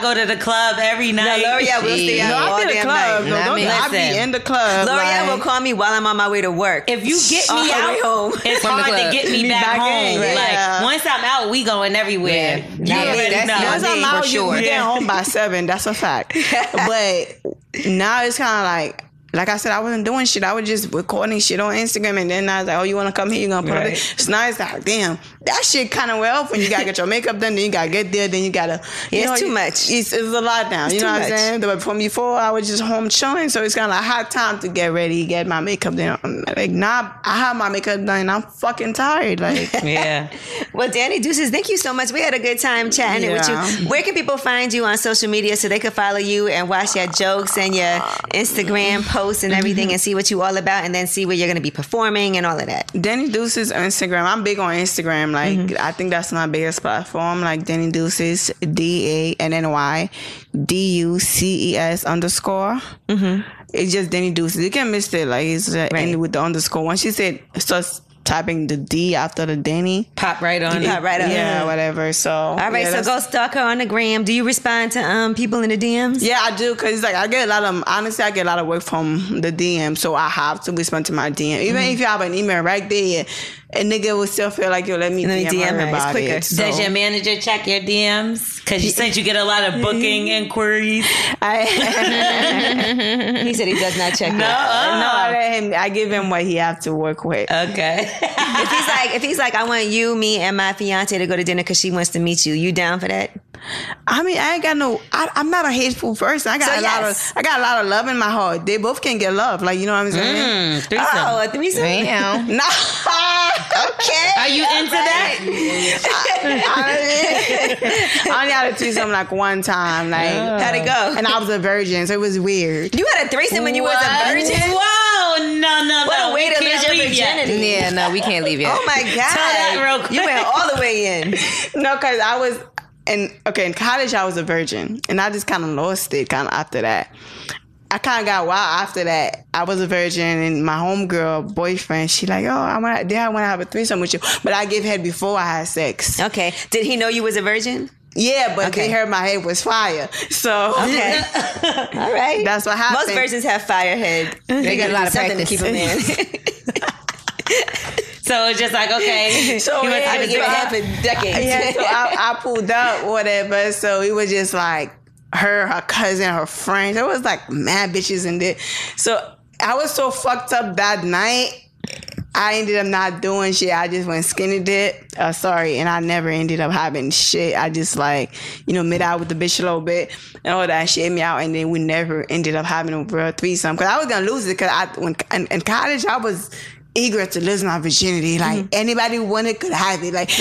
Speaker 8: go to the club every night.
Speaker 1: No, L'Oreal will stay out
Speaker 7: No,
Speaker 1: all
Speaker 7: I be in the
Speaker 1: damn
Speaker 7: club.
Speaker 1: night.
Speaker 7: No,
Speaker 6: Nah,
Speaker 7: don't,
Speaker 6: I mean,
Speaker 7: I
Speaker 8: listen.
Speaker 7: be in the club.
Speaker 1: L'Oreal
Speaker 7: like,
Speaker 1: will call me while I'm on my way to work.
Speaker 8: If you get
Speaker 1: On
Speaker 8: me
Speaker 1: her way
Speaker 8: out,
Speaker 1: home.
Speaker 8: it's
Speaker 6: From the
Speaker 8: hard to
Speaker 6: club.
Speaker 8: get me,
Speaker 7: Me
Speaker 8: back,
Speaker 7: back
Speaker 8: home.
Speaker 7: in,
Speaker 8: Like
Speaker 7: yeah.
Speaker 8: once I'm out, we going everywhere.
Speaker 6: Yeah.
Speaker 8: You
Speaker 6: Nah,
Speaker 8: already
Speaker 6: that's-
Speaker 8: know.
Speaker 7: Once I'm
Speaker 6: for
Speaker 7: out, you,
Speaker 6: sure.
Speaker 7: you get
Speaker 8: Yeah.
Speaker 7: home by seven. That's a fact. But now it's kind of like, like I said, I wasn't doing shit. I was just recording shit on Instagram, and then I was like, "Oh, you want to come here? You gonna put
Speaker 8: Right.
Speaker 7: it?" So now it's like, damn, that shit kind of well. When you gotta get your makeup done, then you gotta get there, then you gotta. You
Speaker 1: Yeah,
Speaker 7: know,
Speaker 1: it's too
Speaker 7: you-
Speaker 1: much.
Speaker 7: It's, it's a lot now.
Speaker 1: It's
Speaker 7: you know
Speaker 1: too
Speaker 7: what I'm
Speaker 1: much.
Speaker 7: saying? But from before, I was just home chilling, so it's kind of like hot time to get ready, get my makeup done. I'm like, nah, I have my makeup done, and I'm fucking tired. Like,
Speaker 8: Yeah.
Speaker 1: Well, Danny Deuces, thank you so much. We had a good time chatting
Speaker 7: Yeah.
Speaker 1: with you. Where can people find you on social media so they can follow you and watch your jokes and your Instagram posts and everything and see what you all about, and then see where you're going to be performing and all of that?
Speaker 7: Danny Deuces on Instagram. I'm big on Instagram. Like
Speaker 1: Mm-hmm.
Speaker 7: I think that's my biggest platform. Like Danny Deuces, D A N N Y D U C E S underscore. Mm-hmm. It's just Danny Deuces. You can't miss it. Like it's uh,
Speaker 1: Right.
Speaker 7: ended with the underscore. Once you said starts typing the D after the Danny.
Speaker 8: Pop right on.
Speaker 1: Pop
Speaker 8: it.
Speaker 1: right up.
Speaker 7: Yeah, whatever. So
Speaker 1: All right,
Speaker 7: yeah,
Speaker 1: so
Speaker 7: that's-
Speaker 1: go stalk her on the gram. Do you respond to um people in the D Ms?
Speaker 7: Yeah, I do, because like I get a lot of honestly, I get a lot of work from the D M, so I have to respond to my D M. Even
Speaker 1: Mm-hmm.
Speaker 7: if you have an email right there, a nigga will still feel like, yo, let me
Speaker 1: Let me
Speaker 7: D M,
Speaker 1: D M
Speaker 7: her
Speaker 1: her. It's
Speaker 7: about
Speaker 1: quicker.
Speaker 7: it. So,
Speaker 8: Does your manager check your D Ms? Because you since you get a lot of booking inquiries.
Speaker 7: I,
Speaker 1: He said he does not check
Speaker 8: No,
Speaker 1: that.
Speaker 7: no, I let him. I give him what he have to work with.
Speaker 8: Okay.
Speaker 1: If he's like, if he's like, I want you, me, and my fiance to go to dinner because she wants to meet you, you down for that?
Speaker 7: I mean, I ain't got no. I, I'm not a hateful person. I got
Speaker 1: So
Speaker 7: a lot
Speaker 1: yes.
Speaker 7: of. I got a lot of love in my heart. They both can get love. Like, you know what I'm saying?
Speaker 8: Mm, threesome.
Speaker 1: Oh, a threesome?
Speaker 6: Damn.
Speaker 7: Nah.
Speaker 1: Okay.
Speaker 8: Are you into that?
Speaker 7: I only had a threesome like one time. Like,
Speaker 1: How'd it go?
Speaker 7: and I was a virgin, so it was weird.
Speaker 1: You had a threesome when you was a virgin?
Speaker 8: Whoa, no, no,
Speaker 1: What
Speaker 8: no.
Speaker 1: a way
Speaker 8: we
Speaker 1: to
Speaker 8: can't
Speaker 1: lose your
Speaker 8: leave yet.
Speaker 1: virginity.
Speaker 6: Yeah, no, we can't leave yet.
Speaker 1: Oh my God.
Speaker 8: that real quick.
Speaker 1: You went all the way in.
Speaker 7: No, because I was in okay in college. I was a virgin, and I just kind of lost it. Kind of after that, I kind of got wild. After that, I was a virgin, and my homegirl boyfriend, she like, oh, I want, I want to have a threesome with you, but I gave head before I had sex.
Speaker 1: Okay. Did he know you was a virgin?
Speaker 7: Yeah, but
Speaker 1: Okay.
Speaker 7: they heard my head was fire, so
Speaker 1: Okay. All right.
Speaker 7: that's what happened.
Speaker 1: Most virgins have fire head.
Speaker 6: They got a lot of
Speaker 1: Something to
Speaker 6: practice.
Speaker 1: keep them in.
Speaker 8: So it's just like, okay.
Speaker 7: So
Speaker 8: you went
Speaker 7: yeah,
Speaker 8: to
Speaker 1: I've
Speaker 8: the
Speaker 1: been giving
Speaker 7: I-
Speaker 1: head for decades.
Speaker 7: Yeah, so I, I pulled up, whatever. So it was just like her, her cousin, her friends. It was like mad bitches in there. So I was so fucked up that night. I ended up not doing shit. I just went skinny dip. Uh, sorry, and I never ended up having shit. I just like, you know, made out with the bitch a little bit and all that shit me out, and then we never ended up having a real threesome because I was gonna lose it. Because I when in, in college I was eager to lose my virginity. Like anybody who wanted could have it. Like,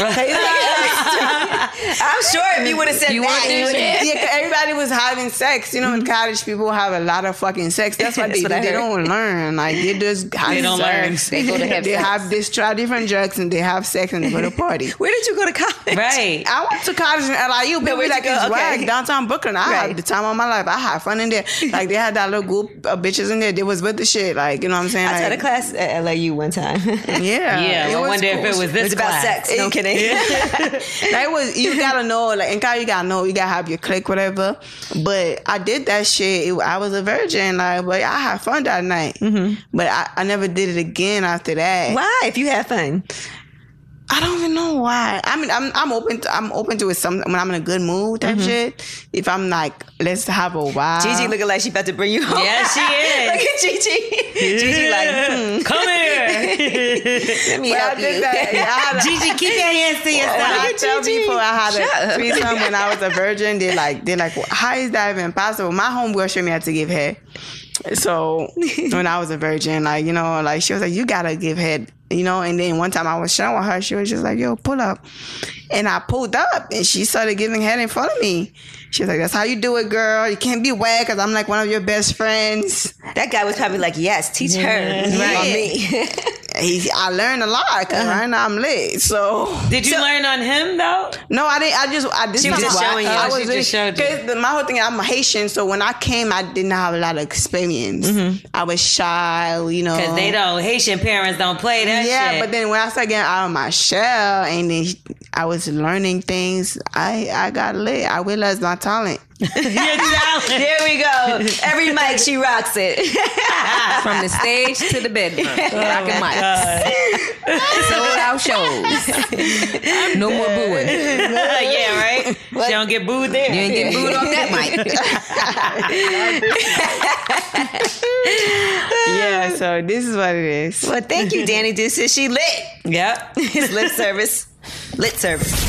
Speaker 1: I'm sure if you would have said
Speaker 6: You
Speaker 1: that,
Speaker 6: want
Speaker 1: you
Speaker 6: this
Speaker 1: would've-
Speaker 6: shit?
Speaker 7: yeah, 'cause everybody was having sex. You know, in college, people have a lot of fucking sex. That's what
Speaker 1: That's
Speaker 7: they
Speaker 1: what I
Speaker 7: do. They
Speaker 1: heard.
Speaker 7: don't learn. Like they just have
Speaker 8: They don't learn.
Speaker 7: sex.
Speaker 6: They go to have
Speaker 7: They
Speaker 6: sex.
Speaker 7: have this try different drugs and they have sex and they go to party.
Speaker 1: Where did you go to college?
Speaker 8: Right.
Speaker 7: I went to college in L I U, but we
Speaker 1: where'd
Speaker 7: like
Speaker 1: you go?
Speaker 7: it's
Speaker 1: Okay.
Speaker 7: whack, downtown Brooklyn. I
Speaker 1: Right.
Speaker 7: had the time of my life. I had fun in there. Like they had that little group of bitches in there. They was with the shit. Like you know what I'm saying?
Speaker 1: I taught a
Speaker 7: Like,
Speaker 1: class at L A U one time.
Speaker 7: yeah,
Speaker 8: Yeah,
Speaker 7: it
Speaker 8: I
Speaker 7: was
Speaker 8: wonder if
Speaker 7: cool.
Speaker 8: it was
Speaker 1: It
Speaker 8: this
Speaker 1: was about
Speaker 8: class.
Speaker 1: sex. No kidding.
Speaker 7: That was you gotta know like in college you gotta know you gotta have your clique whatever. But I did that shit. It, I was a virgin like, but I had fun that night. Mm-hmm. But I, I never did it again after that.
Speaker 1: Why? If you had fun.
Speaker 7: I don't even know why. I mean, I'm I'm open. To, I'm open to it. Some when I'm in a good mood type shit. If I'm like, let's have a while.
Speaker 1: Gigi looking like she about to bring you home.
Speaker 8: Yeah, she is.
Speaker 1: Look at Gigi. Gigi like, hmm,
Speaker 8: Come here.
Speaker 1: let me
Speaker 7: But I
Speaker 1: help
Speaker 7: did
Speaker 1: you.
Speaker 7: that. Yeah, I had a-
Speaker 8: Gigi, keep your hands to
Speaker 7: When
Speaker 8: yourself.
Speaker 7: I tell people I had
Speaker 6: Shut
Speaker 7: a
Speaker 6: up.
Speaker 7: threesome when I was a virgin, they like they like, well, how is that even possible? My homegirl showed me how to give head. So when I was a virgin, like you know, like she was like, you gotta give head, you know. And then one time I was showing her, she was just like, yo, pull up, and I pulled up, and she started giving head in front of me. She was like, that's how you do it, girl. You can't be wet because I'm like one of your best friends.
Speaker 1: That guy was probably like, yes, teach her.
Speaker 7: Right.
Speaker 1: On me.
Speaker 7: He, I learned a lot because
Speaker 1: Uh-huh.
Speaker 7: right now I'm lit. So
Speaker 8: Did you learn on him though?
Speaker 7: no, I didn't. I just, I this
Speaker 1: She was
Speaker 7: time
Speaker 1: just
Speaker 7: I-
Speaker 1: showing you.
Speaker 7: I
Speaker 8: Oh,
Speaker 7: was
Speaker 8: she just
Speaker 7: just
Speaker 8: showed you.
Speaker 7: Cause the, my whole thing, I'm a Haitian, so when I came, I didn't have a lot of experience. I was shy, you know.
Speaker 8: Because they don't, Haitian parents don't play that
Speaker 7: yeah,
Speaker 8: shit.
Speaker 7: but then when I started getting out of my shell, and then I was learning things, I I got lit. I realized my talent.
Speaker 1: There we go. Every mic, she rocks it.
Speaker 6: From the stage to the bedroom. Rocking mics. Sold out shows. No more booing.
Speaker 8: Yeah, right? She don't get booed there.
Speaker 6: You ain't get booed off that mic.
Speaker 7: Yeah, so this is what it is.
Speaker 1: Well, thank you, Danny Deuces. She lit.
Speaker 8: Yep.
Speaker 1: It's lip service. Lit service.